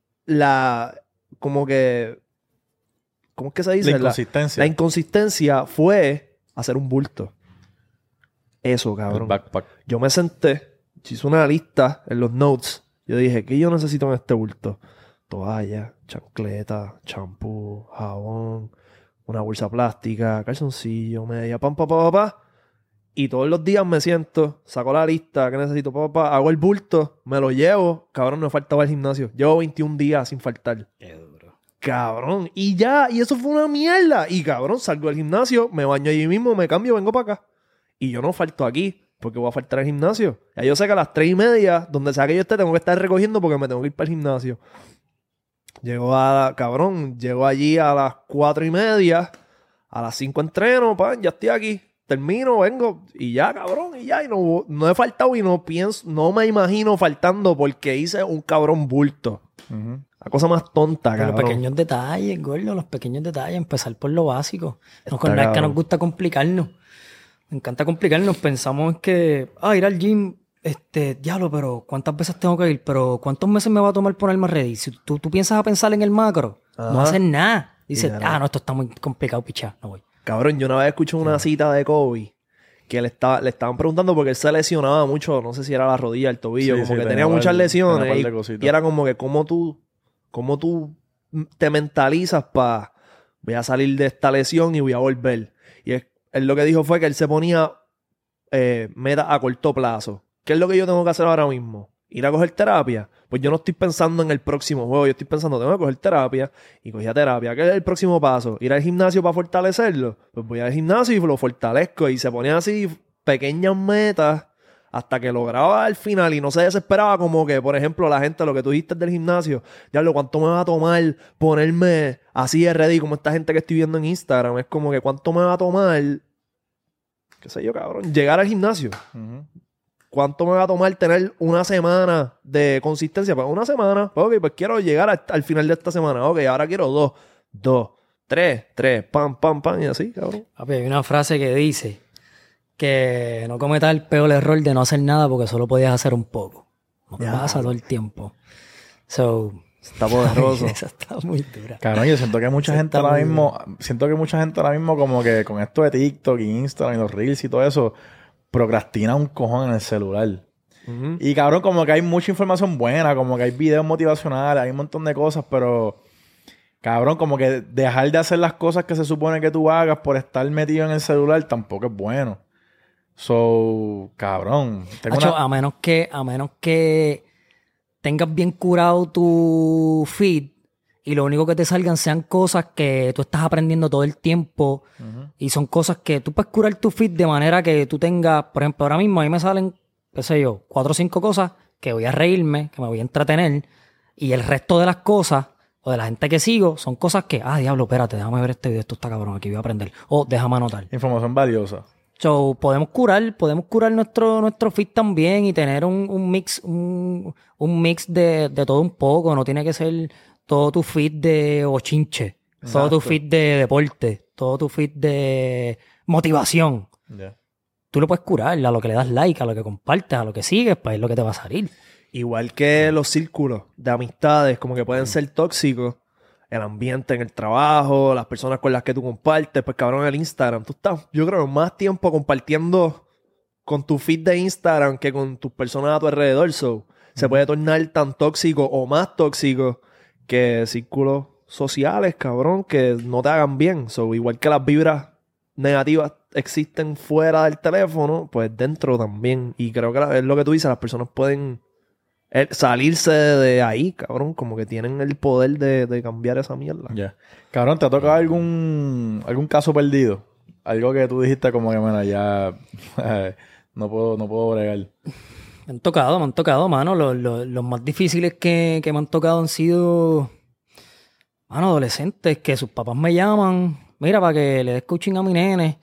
¿cómo es que se dice? La inconsistencia. La inconsistencia fue hacer un bulto. Eso, cabrón. El backpack. Yo me senté, hice una lista en los notes. Yo dije, ¿qué yo necesito en este bulto? Toalla, chancleta, champú, jabón, una bolsa plástica, calzoncillo, media, pam. Y todos los días me siento, saco la lista, ¿qué necesito? Hago el bulto, me lo llevo. Cabrón, no faltaba el gimnasio. Llevo 21 días sin faltar. Qué duro. Cabrón. Y eso fue una mierda. Y cabrón, salgo del gimnasio, me baño allí mismo, me cambio, vengo para acá. Y yo no falto aquí. Porque voy a faltar al gimnasio. Ya yo sé que a las 3:30, donde sea que yo esté, tengo que estar recogiendo porque me tengo que ir para el gimnasio. Llego allí a las 4:30, A las 5 entreno, pan, ya estoy aquí. Termino, vengo y ya, cabrón, y ya. Y no he faltado y no pienso, no me imagino faltando porque hice un cabrón bulto. La cosa más tonta, Pero cabrón. los pequeños detalles, gordo, los pequeños detalles. Empezar por lo básico. No Está es que cabrón. nos gusta complicarnos. Me encanta complicarnos. Pensamos que, ir al gym, diablo, pero ¿cuántas veces tengo que ir? Pero ¿cuántos meses me va a tomar ponerme ready? Si tú piensas a pensar en el macro, no haces nada. Dices, Literal. no, esto está muy complicado, pichá, no voy. Cabrón, yo una vez escuché una cita de Kobe que le estaban preguntando porque él se lesionaba mucho, no sé si era la rodilla, el tobillo, Sí, como sí, que tenía tenía muchas par lesiones de cositas. y era como que cómo tú te mentalizas para voy a salir de esta lesión y voy a volver. Y él lo que dijo fue que él se ponía metas a corto plazo. ¿Qué es lo que yo tengo que hacer ahora mismo? ¿Ir a coger terapia? Pues yo no estoy pensando en el próximo juego, yo estoy pensando, tengo que coger terapia y cogía terapia. ¿Qué es el próximo paso? ¿Ir al gimnasio para fortalecerlo? Pues voy al gimnasio y lo fortalezco y se ponía así pequeñas metas hasta que lograba al final y no se desesperaba como que, por ejemplo, la gente, lo que tú dijiste del gimnasio, diablo, ¿cuánto me va a tomar ponerme así de ready como esta gente que estoy viendo en Instagram? Es como que ¿cuánto me va a tomar, qué sé yo, cabrón, llegar al gimnasio? ¿Cuánto me va a tomar tener una semana de consistencia? Pues una semana. Pues, ok, pues quiero llegar al final de esta semana. Ok, ahora quiero dos, tres, pam, pam, pam, y así, cabrón. Papi, hay una frase que dice que no cometas el peor error de no hacer nada porque solo podías hacer un poco. No Ya. pasa todo el tiempo. So, Está poderoso. esa está muy dura. Cabrón, yo siento que mucha Eso gente está ahora muy mismo, siento que mucha gente ahora mismo como que con esto de TikTok y Instagram y los Reels y todo eso, procrastina un cojón en el celular. Ujú. Y cabrón, como que hay mucha información buena, como que hay videos motivacionales, hay un montón de cosas, pero cabrón, como que dejar de hacer las cosas que se supone que tú hagas por estar metido en el celular tampoco es bueno. So, cabrón. Hacho, a menos que tengas bien curado tu feed y lo único que te salgan sean cosas que tú estás aprendiendo todo el tiempo y son cosas que tú puedes curar tu feed de manera que tú tengas, por ejemplo, ahora mismo a mí me salen, qué sé yo, 4 o 5 cosas que voy a reírme, que me voy a entretener y el resto de las cosas o de la gente que sigo son cosas que, diablo, espérate, déjame ver este video, esto está cabrón, aquí voy a aprender. O déjame anotar. Información valiosa. So, podemos curar nuestro feed también y tener un mix de todo un poco. No tiene que ser todo tu feed de bochinche, todo tu feed de deporte, todo tu feed de motivación. Ya. Tú lo puedes curar a lo que le das like, a lo que compartes, a lo que sigues, pues es lo que te va a salir. Igual que los círculos de amistades, como que pueden ser tóxicos. El ambiente en el trabajo, las personas con las que tú compartes, pues cabrón, el Instagram. Tú estás, yo creo, más tiempo compartiendo con tu feed de Instagram que con tus personas a tu alrededor. So, se puede tornar tan tóxico o más tóxico que círculos sociales, cabrón, que no te hagan bien. So, igual que las vibras negativas existen fuera del teléfono, pues dentro también. Y creo que es lo que tú dices, las personas pueden salirse de ahí, cabrón, como que tienen el poder de cambiar esa mierda. Ya. Cabrón, ¿te ha tocado algún caso perdido? Algo que tú dijiste como que, bueno, ya no puedo bregar. Me han tocado, mano. Los más difíciles que me han tocado han sido, mano, adolescentes que sus papás me llaman, mira, para que le des coaching a mi nene.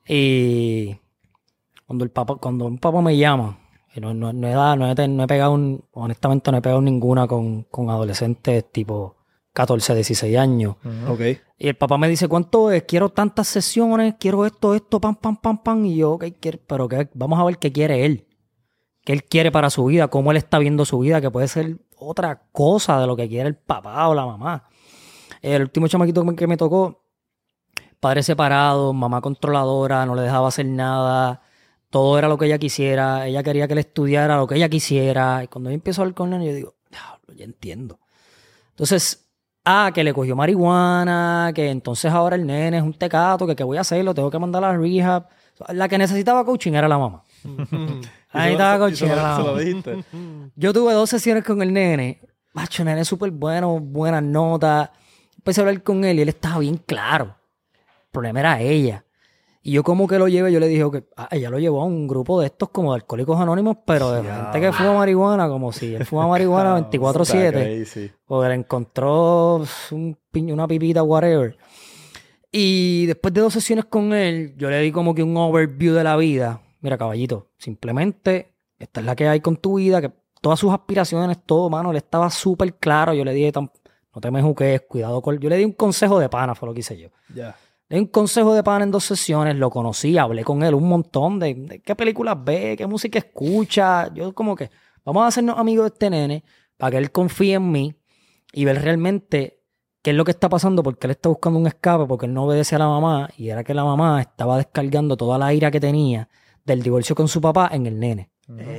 Y cuando un papá me llama, y no he pegado honestamente no he pegado ninguna con adolescentes tipo 14, 16 años. Ok. Y el papá me dice, ¿cuánto es? Quiero tantas sesiones, quiero esto, pam, pam, pam, pam. Y yo, pero vamos a ver qué quiere él. ¿Qué él quiere para su vida? ¿Cómo él está viendo su vida? Que puede ser otra cosa de lo que quiere el papá o la mamá. El último chamaquito que me tocó, padre separado, mamá controladora, no le dejaba hacer nada. Todo era lo que ella quisiera. Ella quería que él estudiara lo que ella quisiera. Y cuando yo empiezo a hablar con él, yo digo, ya entiendo. Entonces, que le cogió marihuana, que entonces ahora el nene es un tecato, que voy a hacer, lo tengo que mandar a la rehab. La que necesitaba coaching era la mamá. Ahí estaba coaching, era la Se lo mamá. dijiste. Yo tuve 2 sesiones con el nene. Macho, el nene es súper bueno, buenas notas. Empecé a hablar con él y él estaba bien claro. El problema era ella. Y yo como que lo llevé, yo le dije que ella lo llevó a un grupo de estos como de alcohólicos anónimos, pero de gente que fuma marihuana, como si él fuma marihuana 24/7. Sí. O le encontró una pipita, whatever. Y después de 2 sesiones con él, yo le di como que un overview de la vida. Mira, caballito, simplemente esta es la que hay con tu vida, que todas sus aspiraciones, todo, mano, él estaba súper claro. Yo le dije, no te me juques, cuidado con... Yo le di un consejo de pana, fue lo que hice yo. Ya. Le di un consejo de pana en 2 sesiones, lo conocí, hablé con él un montón de qué películas ve, qué música escucha. Yo como que, vamos a hacernos amigos de este nene para que él confíe en mí y ver realmente qué es lo que está pasando, porque él está buscando un escape, porque él no obedece a la mamá, y era que la mamá estaba descargando toda la ira que tenía del divorcio con su papá en el nene.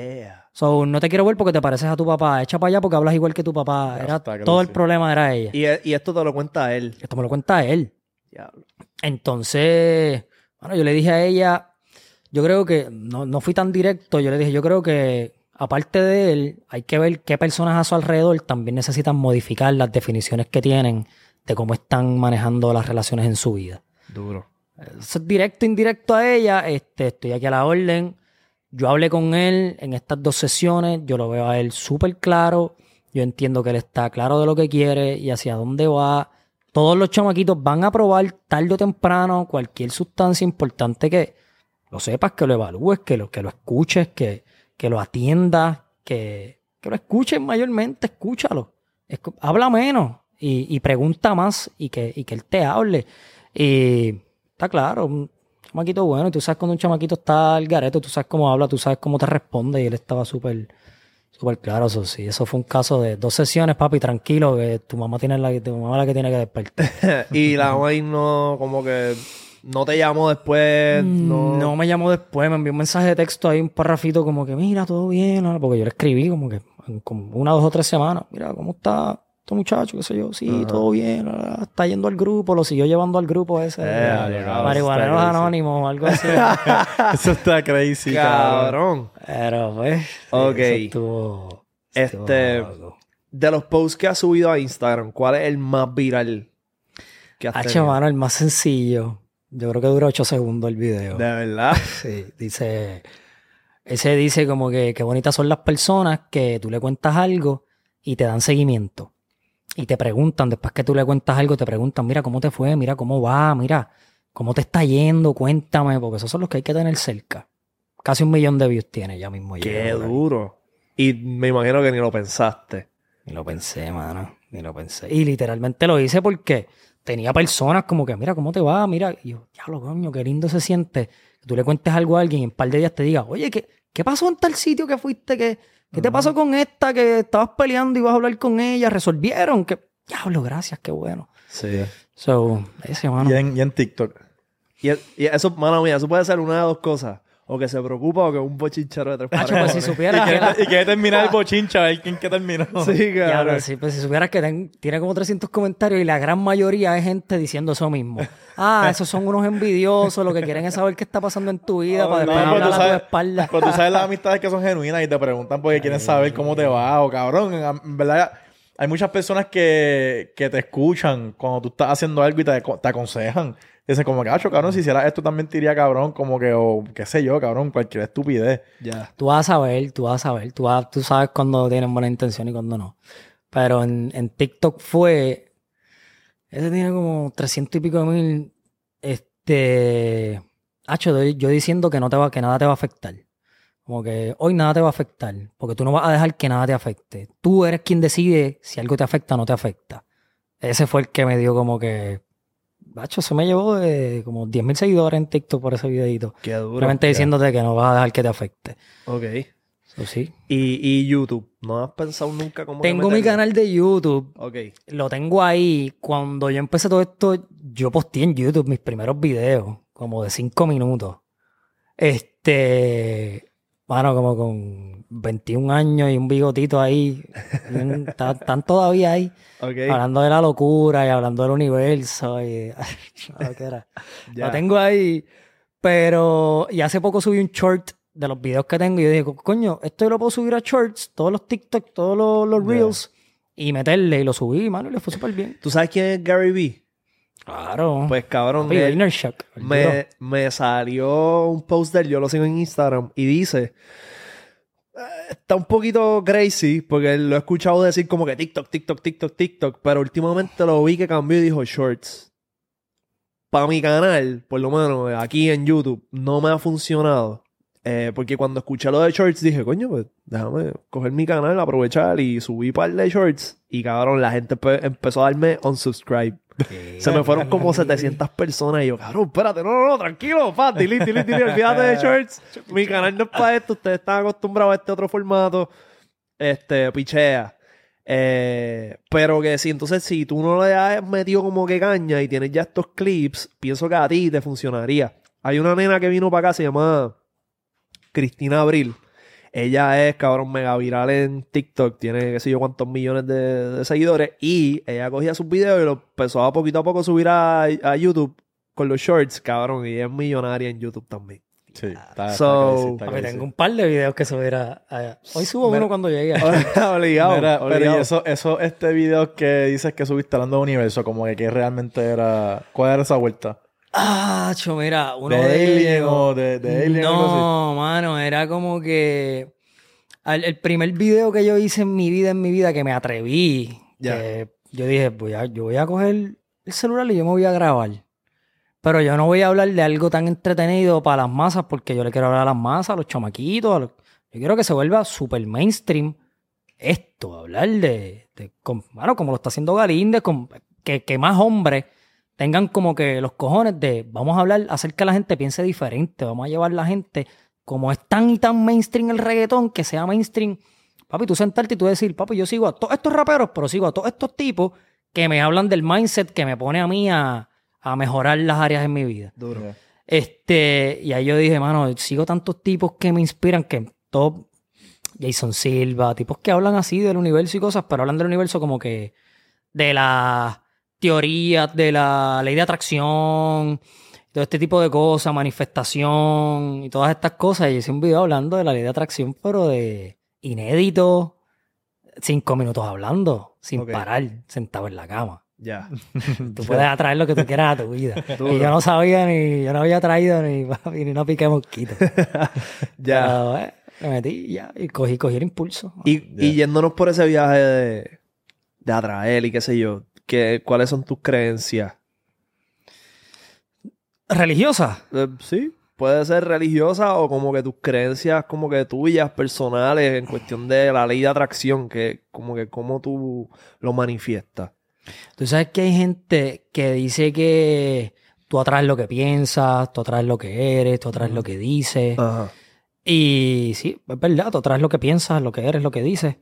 So, no te quiero ver porque te pareces a tu papá. Echa para allá porque hablas igual que tu papá. Ya Era, está, que todo lo el sé. problema era ella. Y esto te lo cuenta él. Esto me lo cuenta él. Diablo. Entonces, bueno, yo le dije a ella, yo creo que, no fui tan directo, yo le dije, yo creo que aparte de él, hay que ver qué personas a su alrededor también necesitan modificar las definiciones que tienen de cómo están manejando las relaciones en su vida. Duro. Eso es directo, indirecto a ella. Estoy aquí a la orden. Yo hablé con él en estas 2 sesiones. Yo lo veo a él súper claro. Yo entiendo que él está claro de lo que quiere y hacia dónde va. Todos los chamaquitos van a probar tarde o temprano cualquier sustancia. Importante que lo sepas, que lo evalúes, que lo escuches, que lo atiendas, que lo escuches mayormente. Escúchalo. Habla menos y pregunta más y que él te hable. Y está claro, un chamaquito bueno. Y tú sabes cuando un chamaquito está al garete, tú sabes cómo habla, tú sabes cómo te responde. Y él estaba súper claro. Eso sí, eso fue un caso de 2 sesiones, papi, tranquilo, que tu mamá la que tiene que despertar. Y la mamá ahí no, como que no te llamó después. No me llamó después, me envió un mensaje de texto ahí, un parrafito como que, mira, todo bien, ¿no? Porque yo le escribí como que como 1, 2 o 3 semanas. Mira, ¿cómo está este muchacho? ¿Qué sé yo? Sí, todo bien. Está yendo al grupo, lo siguió llevando al grupo ese. Marihuaneros está Anónimos o algo así. Eso está crazy, cabrón. Cabrón. Pero pues, Ok. eso estuvo loco. De los posts que has subido a Instagram, ¿cuál es el más viral que has tenido? Mano, el más sencillo. Yo creo que dura 8 segundos el video. ¿De verdad? Sí, ese dice como que qué bonitas son las personas que tú le cuentas algo y te dan seguimiento. Y te preguntan, después que tú le cuentas algo, te preguntan, mira cómo te fue, mira cómo va, mira cómo te está yendo, cuéntame, porque esos son los que hay que tener cerca. Casi 1 millón de views tiene ya mismo. Qué duro. Y me imagino que ni lo pensaste. Ni lo pensé, mano. Ni lo pensé. Y literalmente lo hice porque tenía personas como que, mira cómo te va, mira. Y yo, diablo, coño, qué lindo se siente. Que tú le cuentes algo a alguien y en un par de días te diga, oye, ¿qué pasó en tal sitio que fuiste? ¿Qué te pasó con esta que estabas peleando y ibas a hablar con ella? ¿Resolvieron? Que diablo, gracias, qué bueno. Sí. So, ese, mano. Y en TikTok. Y eso, mano mía, eso puede ser una de 2 cosas. O que se preocupa o que es un bochinchero de 3 Nacho, pues si paredes. supieras que... Y que terminar el bochincha, a ver quién que terminó. Sí, Diablo, cabrón. sí, pues si supieras que tiene como 300 comentarios y la gran mayoría es gente diciendo eso mismo. Esos son unos envidiosos, lo que quieren es saber qué está pasando en tu vida para después pero hablar a tu espalda. Pero tú sabes las amistades que son genuinas y te preguntan porque quieren saber cómo te va. O cabrón, en verdad, hay muchas personas que te escuchan cuando tú estás haciendo algo y te aconsejan. Dicen como que, cabrón, si hicieras esto también te iría cabrón. Como que, o qué sé yo, cabrón, cualquier estupidez. Ya. Tú vas a saber. Tú sabes cuando tienen buena intención y cuando no. Pero en TikTok fue... Ese tiene como 300 y pico de mil. Yo diciendo que nada te va a afectar. Como que hoy nada te va a afectar. Porque tú no vas a dejar que nada te afecte. Tú eres quien decide si algo te afecta o no te afecta. Ese fue el que me dio como que... se me llevó de como 10,000 seguidores en TikTok por ese videito. Qué duro. Simplemente diciéndote que no vas a dejar que te afecte. Ok. Eso sí. Y YouTube, ¿no has pensado nunca cómo Tengo mi canal de YouTube. Ok. Lo tengo ahí. Cuando yo empecé todo esto, yo posteé en YouTube mis primeros videos, como de 5 minutos. Bueno, como con 21 años y un bigotito ahí. Están todavía ahí. Ok. Hablando de la locura y hablando del universo. Y... ¿qué era? Ya. Lo tengo ahí. Pero... Y hace poco subí un short de los videos que tengo y yo dije, coño, esto yo lo puedo subir a shorts, todos los TikTok, todos los reels, y meterle, y lo subí, mano, y le fue súper bien. ¿Tú sabes quién es Gary Vee? Claro. Pues cabrón, Papi, Inner Shock, el duro. me salió un post de él, yo lo sigo en Instagram, y dice, está un poquito crazy, porque lo he escuchado decir como que TikTok, pero últimamente lo vi que cambió y dijo shorts. para mi canal, por lo menos aquí en YouTube, no me ha funcionado. Porque cuando escuché lo de shorts dije, coño, pues déjame coger mi canal, aprovechar y subí un par de shorts. Y cabrón, la gente empezó a darme unsubscribe. Se me fueron como 700 personas y yo, cabrón, espérate, no, tranquilo, delete, olvídate de shorts. Mi canal no es para esto, ustedes están acostumbrados a este otro formato. Pichea. Pero que sí, entonces si tú no le has metido como que caña y tienes ya estos clips, pienso que a ti te funcionaría. Hay una nena que vino para acá, se llama Cristina Abril. Ella es, cabrón, mega viral en TikTok. Tiene, qué sé yo, cuántos millones de seguidores. Y ella cogía sus videos y los empezó a poquito subir a YouTube con los shorts, cabrón. Y es millonaria en YouTube también. Sí, está A crazy. ver, tengo un par de videos que subir hoy subo uno cuando llegue. Obligado. Mira, pero obligado. y eso videos que dices que subiste hablando de universo, como que realmente era... ¿Cuál era esa vuelta? Mira, uno ¿De de Alien ellos... o de Alien o algo No, mano, era como que... El primer video que yo hice en mi vida, que me atreví, Ya. que yo dije, yo voy a coger el celular y yo me voy a grabar. Pero yo no voy a hablar de algo tan entretenido para las masas, porque yo le quiero hablar a las masas, a los chamaquitos, yo quiero que se vuelva super mainstream esto, hablar bueno, como lo está haciendo Galíndez, que más hombres tengan como que los cojones de vamos a hablar, hacer que la gente piense diferente, vamos a llevar a la gente, como es tan y tan mainstream el reggaetón, que sea mainstream. Papi, tú sentarte y tú decir, papi, yo sigo a todos estos raperos, pero sigo a todos estos tipos que me hablan del mindset que me pone a mí a mejorar las áreas en mi vida. Duro. Y ahí yo dije, mano, sigo tantos tipos que me inspiran, que todos, Jason Silva, tipos que hablan así del universo y cosas, pero hablan del universo como que de las teorías, de la ley de atracción, todo este tipo de cosas, manifestación y todas estas cosas. Y hice un video hablando de la ley de atracción, pero de inédito, 5 minutos hablando, sin parar, sentado en la cama. Ya. Tú puedes atraer lo que tú quieras a tu vida. Y yo no sabía yo no había traído ni una pique de mosquito. Ya. Pero, me metí y ya, y cogí el impulso. Y yéndonos por ese viaje de atraer y qué sé yo, ¿cuáles son tus creencias? ¿Religiosa? Sí, puede ser religiosa o como que tus creencias como que tuyas, personales, en cuestión de la ley de atracción, que como que cómo tú lo manifiestas. Tú sabes que hay gente que dice que tú atraes lo que piensas, tú atraes lo que eres, tú atraes lo que dices. Ajá. Y sí, es verdad, tú atraes lo que piensas, lo que eres, lo que dices.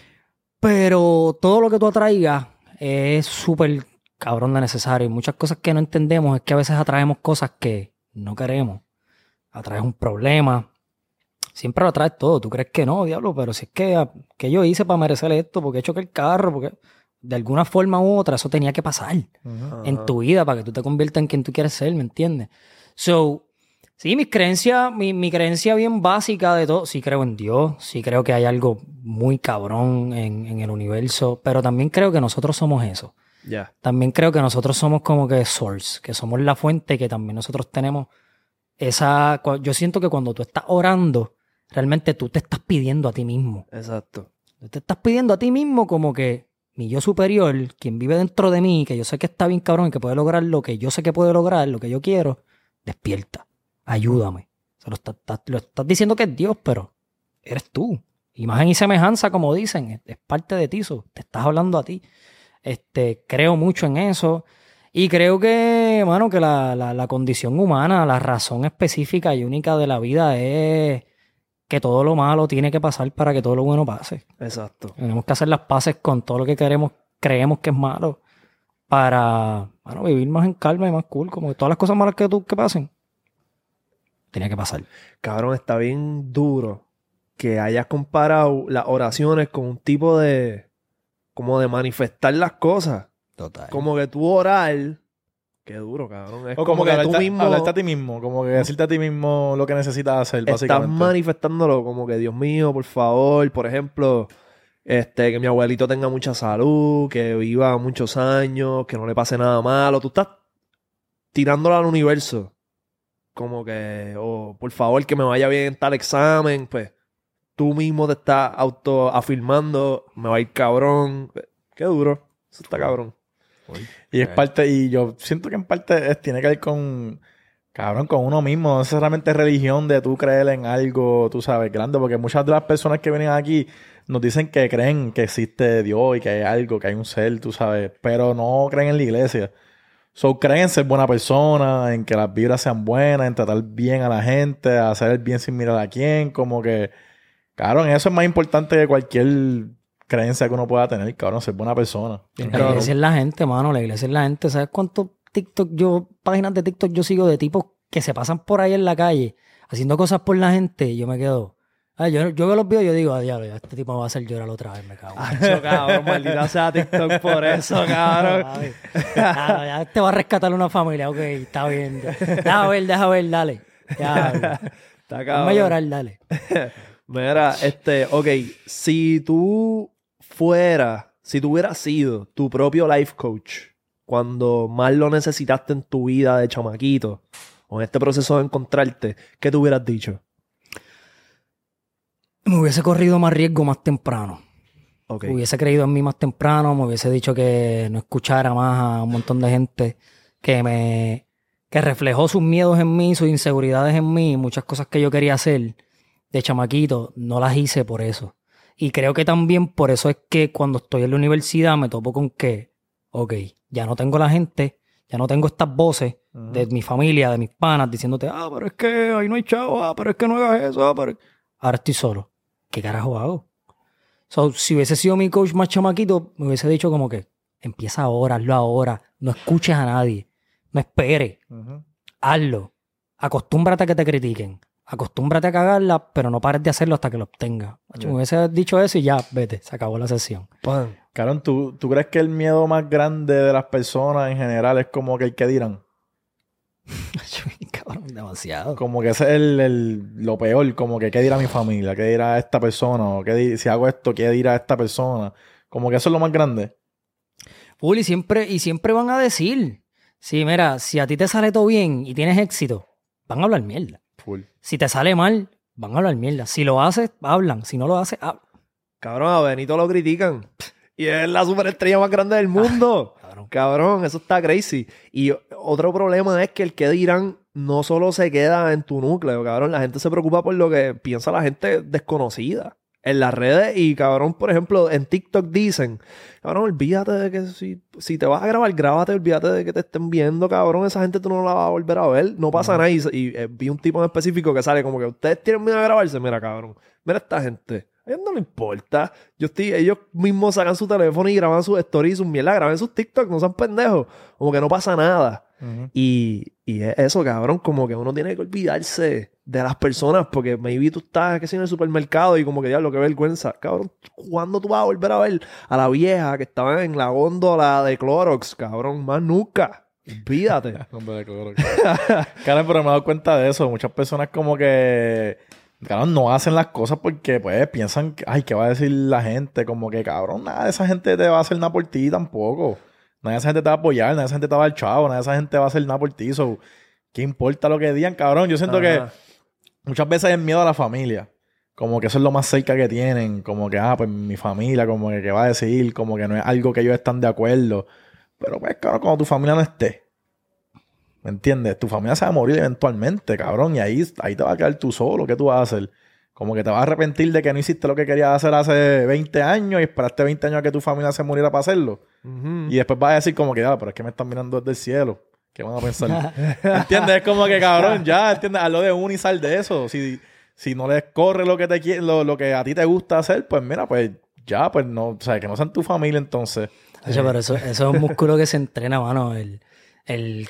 Pero todo lo que tú atraigas es súper cabrón de necesario. Y muchas cosas que no entendemos es que a veces atraemos cosas que no queremos. Atraes un problema. Siempre lo atraes todo. Tú crees que no, diablo, pero si es que yo hice para merecer esto, porque he choqué el carro, porque de alguna forma u otra eso tenía que pasar en tu vida para que tú te conviertas en quien tú quieres ser, ¿me entiendes? So, sí, mi creencia bien básica de todo, sí creo en Dios, sí creo que hay algo muy cabrón en el universo, pero también creo que nosotros somos eso. Ya. También creo que nosotros somos como que source, que somos la fuente, que también nosotros tenemos esa... Yo siento que cuando tú estás orando, realmente tú te estás pidiendo a ti mismo. Exacto. Tú te estás pidiendo a ti mismo como que mi yo superior, quien vive dentro de mí, que yo sé que está bien cabrón y que puede lograr lo que yo sé que puede lograr, lo que yo quiero, despierta, ayúdame. O sea, lo estás diciendo que es Dios, pero eres tú. Imagen y semejanza, como dicen, es parte de ti, te estás hablando a ti. Creo mucho en eso. Y creo que, mano, que la condición humana, la razón específica y única de la vida es que todo lo malo tiene que pasar para que todo lo bueno pase. Exacto. Tenemos que hacer las paces con todo lo que creemos que es malo para, bueno, vivir más en calma y más cool. Como que todas las cosas malas que pasen, tenía que pasar. Cabrón, está bien duro que hayas comparado las oraciones con un tipo de... como de manifestar las cosas. Total. Como que tú orar... Qué duro, cabrón. Es O como que tú mismo... hablarte a ti mismo. Como que decirte a ti mismo lo que necesitas hacer, estás básicamente. manifestándolo como que, Dios mío, por favor, por ejemplo, que mi abuelito tenga mucha salud, que viva muchos años, que no le pase nada malo. Tú estás tirándolo al universo. Como que, por favor, que me vaya bien en tal examen. Pues tú mismo te estás autoafirmando, me va a ir cabrón. Qué duro. Eso está cabrón. Y es parte, y yo siento que en parte tiene que ver con, cabrón, con uno mismo. No necesariamente religión de tú creer en algo, tú sabes, grande. Porque muchas de las personas que vienen aquí nos dicen que creen que existe Dios y que hay algo, que hay un ser, tú sabes. Pero no creen en la iglesia. So, creen en ser buena persona, en que las vibras sean buenas, en tratar bien a la gente, hacer el bien sin mirar a quién. Como que, cabrón, eso es más importante que cualquier creencia que uno pueda tener, cabrón, ser buena persona. La iglesia es la gente, mano. La iglesia es la gente. ¿Sabes cuántos páginas de TikTok yo sigo de tipos que se pasan por ahí en la calle haciendo cosas por la gente? Y yo me quedo... Yo veo los videos y yo digo, diablo, este tipo me va a hacer llorar otra vez, me cago. Acho, cabrón, maldita sea TikTok por eso, cabrón. Claro, ya te va a rescatar una familia, ok, está bien. Deja ver, dale. Ya, Está cabrón. vamos a llorar, dale. Mira, ok, si tú hubieras sido tu propio life coach cuando más lo necesitaste en tu vida de chamaquito o en este proceso de encontrarte, ¿qué te hubieras dicho? Me hubiese corrido más riesgo más temprano. Okay. Hubiese creído en mí más temprano, me hubiese dicho que no escuchara más a un montón de gente que reflejó sus miedos en mí, sus inseguridades en mí, muchas cosas que yo quería hacer de chamaquito, no las hice por eso. Y creo que también por eso es que cuando estoy en la universidad me topo con que, ok, ya no tengo la gente, ya no tengo estas voces de mi familia, de mis panas, diciéndote, pero es que ahí no hay chavo, pero es que no hagas eso, pero... Ahora estoy solo. ¿Qué carajo hago? So, si hubiese sido mi coach más chamaquito, me hubiese dicho como que empieza ahora, hazlo ahora, no escuches a nadie, no esperes, hazlo, acostúmbrate a que te critiquen, acostúmbrate a cagarla, pero no pares de hacerlo hasta que lo obtengas. Me hubiese dicho eso y ya, vete, se acabó la sesión. Cabrón, ¿tú crees que el miedo más grande de las personas en general es como que el que dirán? Cabrón, demasiado. Como que ese es lo peor, como que qué dirá mi familia, qué dirá esta persona, o si hago esto, qué dirá esta persona. Como que eso es lo más grande. Y siempre van a decir, sí, mira, si a ti te sale todo bien y tienes éxito, van a hablar mierda. Full. Si te sale mal, van a hablar mierda. Si lo haces, hablan. Si no lo haces, hablan. Cabrón, a Benito lo critican. Y es la superestrella más grande del mundo. Cabrón, eso está crazy. Y otro problema es que el que dirán no solo se queda en tu núcleo, cabrón. La gente se preocupa por lo que piensa la gente desconocida en las redes. Y, cabrón, por ejemplo, en TikTok dicen, cabrón, olvídate de que si te vas a grabar, grábate, olvídate de que te estén viendo, cabrón. Esa gente tú no la vas a volver a ver. No pasa nada. Y vi un tipo en específico que sale como que ustedes tienen miedo a grabarse. Mira, cabrón, mira esta gente. A ellos no le importa. Ellos mismos sacan su teléfono y graban sus stories y sus mierdas. Graben sus TikTok, no sean pendejos. Como que no pasa nada. Y es eso, cabrón. Como que uno tiene que olvidarse de las personas. Porque maybe tú estás, que si en el supermercado y como que diablo, qué vergüenza. Cabrón, ¿cuándo tú vas a volver a ver a la vieja que estaba en la góndola de Clorox? Cabrón, más nunca. Olvídate. Cabrón, pero me he dado cuenta de eso. Muchas personas como que... Cabrón, no hacen las cosas porque, pues, piensan, ay, ¿qué va a decir la gente? Como que, cabrón, nada de esa gente te va a hacer nada por ti tampoco. Nada de esa gente te va a apoyar, nada de esa gente te va a dar chavo, nada de esa gente va a hacer nada por ti. So, ¿qué importa lo que digan, cabrón? Yo siento que muchas veces hay miedo a la familia. Como que eso es lo más cerca que tienen. Como que, pues, mi familia, como que, ¿qué va a decir? Como que no es algo que ellos están de acuerdo. Pero, pues, cabrón, cuando tu familia no esté, ¿me entiendes? Tu familia se va a morir eventualmente, cabrón. Y ahí te vas a quedar tú solo. ¿Qué tú vas a hacer? Como que te vas a arrepentir de que no hiciste lo que querías hacer hace 20 años y esperaste 20 años a que tu familia se muriera para hacerlo. Y después vas a decir como que, pero es que me están mirando desde el cielo. ¿Qué van a pensar? ¿Entiendes? Es como que, cabrón, ya, ¿entiendes? Hazlo de uno y sal de eso. Si no les corre lo que a ti te gusta hacer, pues mira, pues ya, pues no, o sea, que no sean tu familia entonces. Pero eso es un músculo que se entrena, mano. El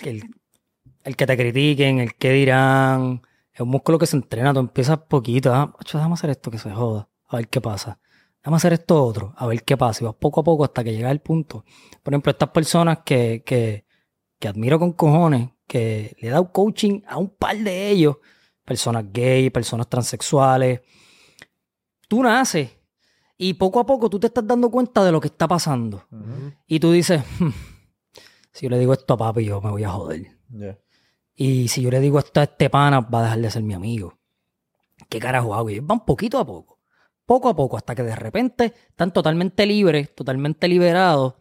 que te critiquen, el que dirán, es un músculo que se entrena. Tú empiezas poquito, déjame hacer esto que se joda, a ver qué pasa. Déjame hacer esto otro, a ver qué pasa. Y vas poco a poco hasta que llega el punto. Por ejemplo, estas personas que admiro con cojones, que le he dado coaching a un par de ellos, personas gay, personas transexuales. Tú naces y poco a poco tú te estás dando cuenta de lo que está pasando. Y tú dices, si yo le digo esto a papi, yo me voy a joder. Yeah. Y si yo le digo esto a este pana, va a dejar de ser mi amigo. ¿Qué carajo hago? Y van poquito a poco, hasta que de repente están totalmente libres, totalmente liberados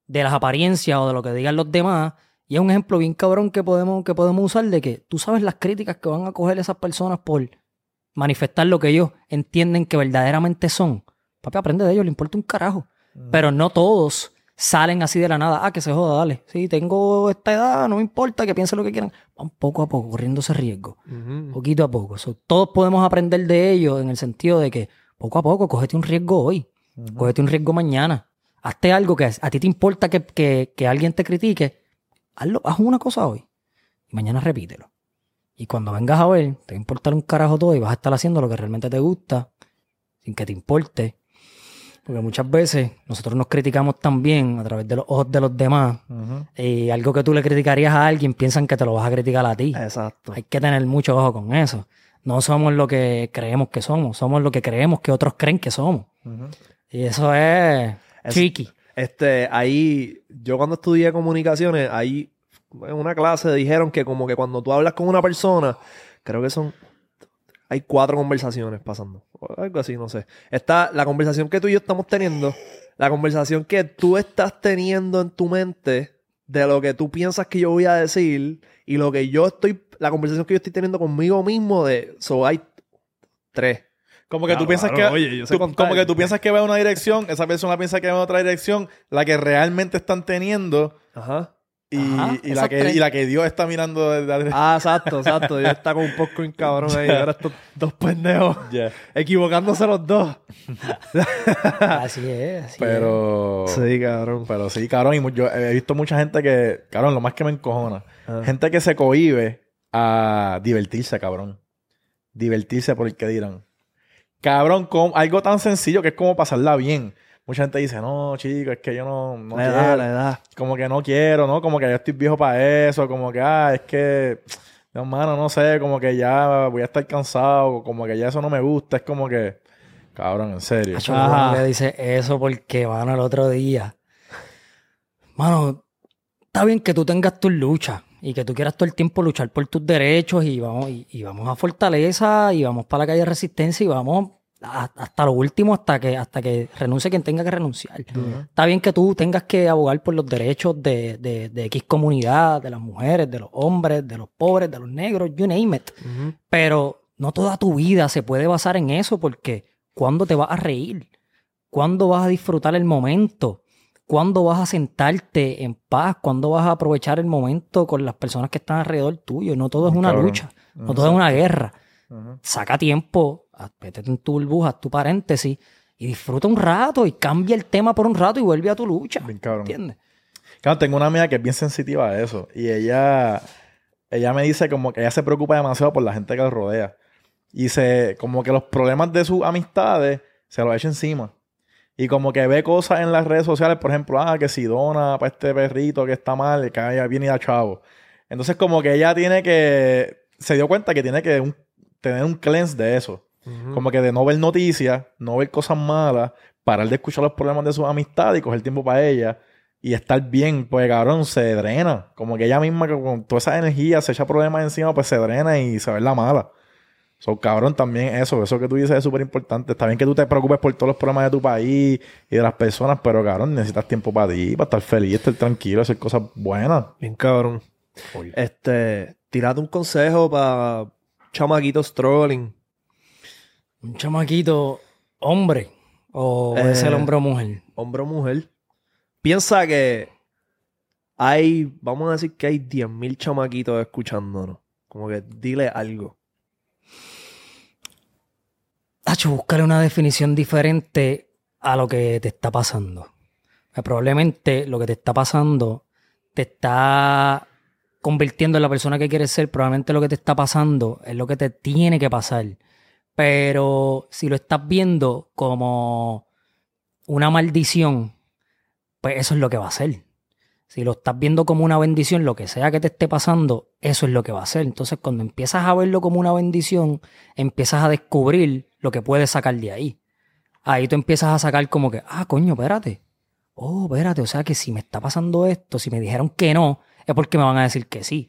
de las apariencias o de lo que digan los demás. Y es un ejemplo bien cabrón que podemos usar de que tú sabes las críticas que van a coger esas personas por manifestar lo que ellos entienden que verdaderamente son. Papi, aprende de ellos, le importa un carajo. Pero no todos salen así de la nada. Ah, que se joda, dale. Sí, tengo esta edad, no me importa, que piensen lo que quieran. Van poco a poco, corriendo ese riesgo. Poquito a poco. So, todos podemos aprender de ellos en el sentido de que poco a poco, cógete un riesgo hoy. Cógete un riesgo mañana. Hazte algo que a ti te importa que alguien te critique. Hazlo, haz una cosa hoy. Y mañana repítelo. Y cuando vengas a ver, te va a importar un carajo todo y vas a estar haciendo lo que realmente te gusta, sin que te importe. Porque muchas veces nosotros nos criticamos también a través de los ojos de los demás. Y algo que tú le criticarías a alguien, piensan que te lo vas a criticar a ti. Exacto. Hay que tener mucho ojo con eso. No somos lo que creemos que somos lo que creemos que otros creen que somos. Y eso es tricky. Ahí, yo cuando estudié comunicaciones, ahí en una clase dijeron que como que cuando tú hablas con una persona, creo que hay 4 conversaciones pasando. O algo así, no sé. Está la conversación que tú y yo estamos teniendo, la conversación que tú estás teniendo en tu mente de lo que tú piensas que yo voy a decir y lo que la conversación que yo estoy teniendo conmigo mismo hay 3. Como que tú piensas que tú piensas que va en una dirección, esa persona piensa que va en otra dirección, la que realmente están teniendo. Ajá. Y la que Dios está mirando desde exacto. Dios está con un poco en cabrón ahí. Ahora estos 2 pendejos equivocándose los 2. Así es. Pero sí, cabrón. Pero sí, cabrón. Y yo he visto mucha gente que, cabrón, lo más que me encojona. Gente que se cohíbe a divertirse, cabrón. Divertirse por el que dirán. Cabrón, con algo tan sencillo que es como pasarla bien. Mucha gente dice, no, chico, es que yo no quiero. La edad. Como que no quiero, ¿no? Como que yo estoy viejo para eso. Como que, es que, hermano, no sé, como que ya voy a estar cansado. Como que ya eso no me gusta. Es como que, cabrón, en serio. Mano, le dice eso porque, mano, el otro día. Mano, está bien que tú tengas tus luchas y que tú quieras todo el tiempo luchar por tus derechos y vamos a Fortaleza y vamos para la calle de Resistencia y vamos hasta lo último, hasta que renuncie quien tenga que renunciar. Está bien que tú tengas que abogar por los derechos de X comunidad, de las mujeres, de los hombres, de los pobres, de los negros, you name it. Pero no toda tu vida se puede basar en eso porque ¿cuándo te vas a reír? ¿Cuándo vas a disfrutar el momento? ¿Cuándo vas a sentarte en paz? ¿Cuándo vas a aprovechar el momento con las personas que están alrededor tuyo? No todo es una lucha, no todo es una guerra. Saca tiempo, métete en tu burbuja, haz tu paréntesis y disfruta un rato y cambia el tema por un rato y vuelve a tu lucha. Bien, cabrón. ¿Entiendes? Claro, tengo una amiga que es bien sensitiva a eso y ella me dice como que ella se preocupa demasiado por la gente que la rodea y como que los problemas de sus amistades se los echa encima. Y como que ve cosas en las redes sociales, por ejemplo, que si dona para este perrito que está mal, que ella viene y da chavo. Entonces como que ella se dio cuenta que tiene que tener un cleanse de eso. Como que de no ver noticias, no ver cosas malas, parar de escuchar los problemas de sus amistades y coger tiempo para ella y estar bien. Pues cabrón, se drena. Como que ella misma con toda esa energía se echa problemas encima, pues se drena y se ve la mala. Cabrón, también eso que tú dices es súper importante. Está bien que tú te preocupes por todos los problemas de tu país y de las personas, pero cabrón, necesitas tiempo para ti, para estar feliz, estar tranquilo, hacer cosas buenas. Bien cabrón. Tirate un consejo para chamaquitos trolling. Un chamaquito hombre o es el hombre o mujer. Hombre o mujer. Piensa que vamos a decir que hay 10,000 chamaquitos escuchándonos. Como que dile algo. Búscale una definición diferente a lo que te está pasando. Probablemente lo que te está pasando te está convirtiendo en la persona que quieres ser. Probablemente lo que te está pasando es lo que te tiene que pasar. Pero si lo estás viendo como una maldición, pues eso es lo que va a ser. Si lo estás viendo como una bendición, lo que sea que te esté pasando, eso es lo que va a ser. Entonces, cuando empiezas a verlo como una bendición, empiezas a descubrir lo que puedes sacar de ahí. Ahí tú empiezas a sacar como que, coño, espérate. Espérate, o sea que si me está pasando esto, si me dijeron que no, es porque me van a decir que sí.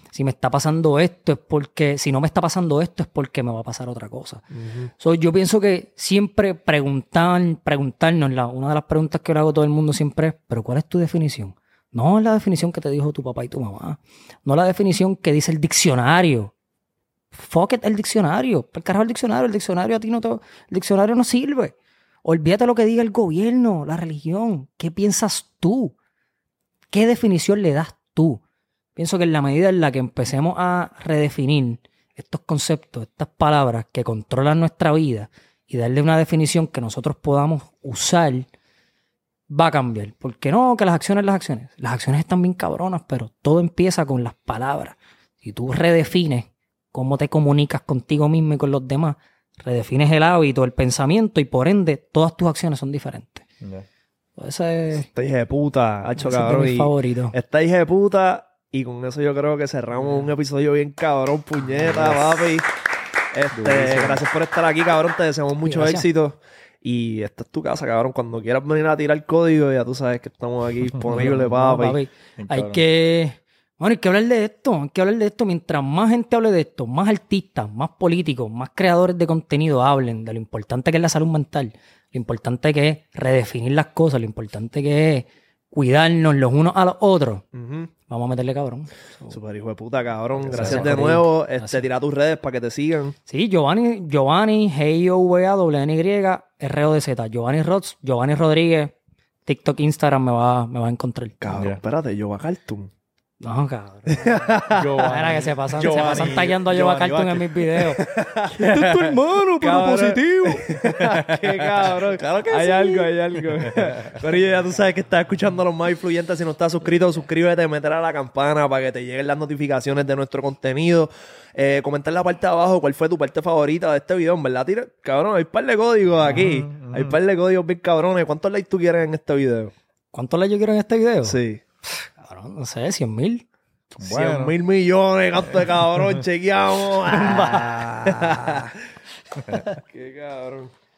Si me está pasando esto es porque... Si no me está pasando esto es porque me va a pasar otra cosa. So, yo pienso que siempre preguntarnos, una de las preguntas que le hago a todo el mundo siempre es, ¿pero cuál es tu definición? No es la definición que te dijo tu papá y tu mamá. No es la definición que dice el diccionario. Fuck it, el diccionario. ¿Por carajo el diccionario a ti no te... El diccionario no sirve. Olvídate lo que diga el gobierno, la religión. ¿Qué piensas tú? ¿Qué definición le das tú? Pienso que en la medida en la que empecemos a redefinir estos conceptos, estas palabras que controlan nuestra vida y darle una definición que nosotros podamos usar, va a cambiar. Porque no, que las acciones. Las acciones están bien cabronas, pero todo empieza con las palabras. Si tú redefines cómo te comunicas contigo mismo y con los demás, redefines el hábito, el pensamiento y por ende todas tus acciones son diferentes. Yeah. Ese es Esta hija de puta, hacho, ese es de cabrón. mis Y favoritos. esta hija de puta, y con eso yo creo que cerramos un episodio bien cabrón, puñeta, papi. Gracias por estar aquí, cabrón. Te deseamos mucho Gracias. éxito. Y esta es tu casa, cabrón. Cuando quieras venir a tirar código, ya tú sabes que estamos aquí disponibles, papi. No, papi. Hay que hablar de esto. Mientras más gente hable de esto, más artistas, más políticos, más creadores de contenido hablen de lo importante que es la salud mental, lo importante que es redefinir las cosas, lo importante que es cuidarnos los unos a los otros. Ujú. Vamos a meterle cabrón. Super hijo de puta, cabrón. Gracias Gracias, de Corillo. nuevo. Gracias. Tira tus redes para que te sigan. Sí, Giovanni, GIOVA, RODZ, Giovanni Rods, Giovanni Rodríguez, TikTok, Instagram me va a encontrar. Cabrón, Ya. espérate, yo a Cartoon. No, cabrón. Era que se pasan tallando a Giovanni Cartoon en mis videos. Este es tu hermano, pero positivo. Qué cabrón. Claro que hay algo. Pero ya tú sabes que estás escuchando a los más influyentes. Si no estás suscrito, suscríbete, meter a la campana para que te lleguen las notificaciones de nuestro contenido. Comentar en la parte de abajo cuál fue tu parte favorita de este video, en verdad. Cabrón, hay un par de códigos aquí. Hay un par de códigos bien cabrones. ¿Cuántos likes tú quieres en este video? ¿Cuántos likes yo quiero en este video? Sí. Cabrón, no sé, 100,000. 100,000 millones, gasto de cabrón, chequeamos. Qué cabrón.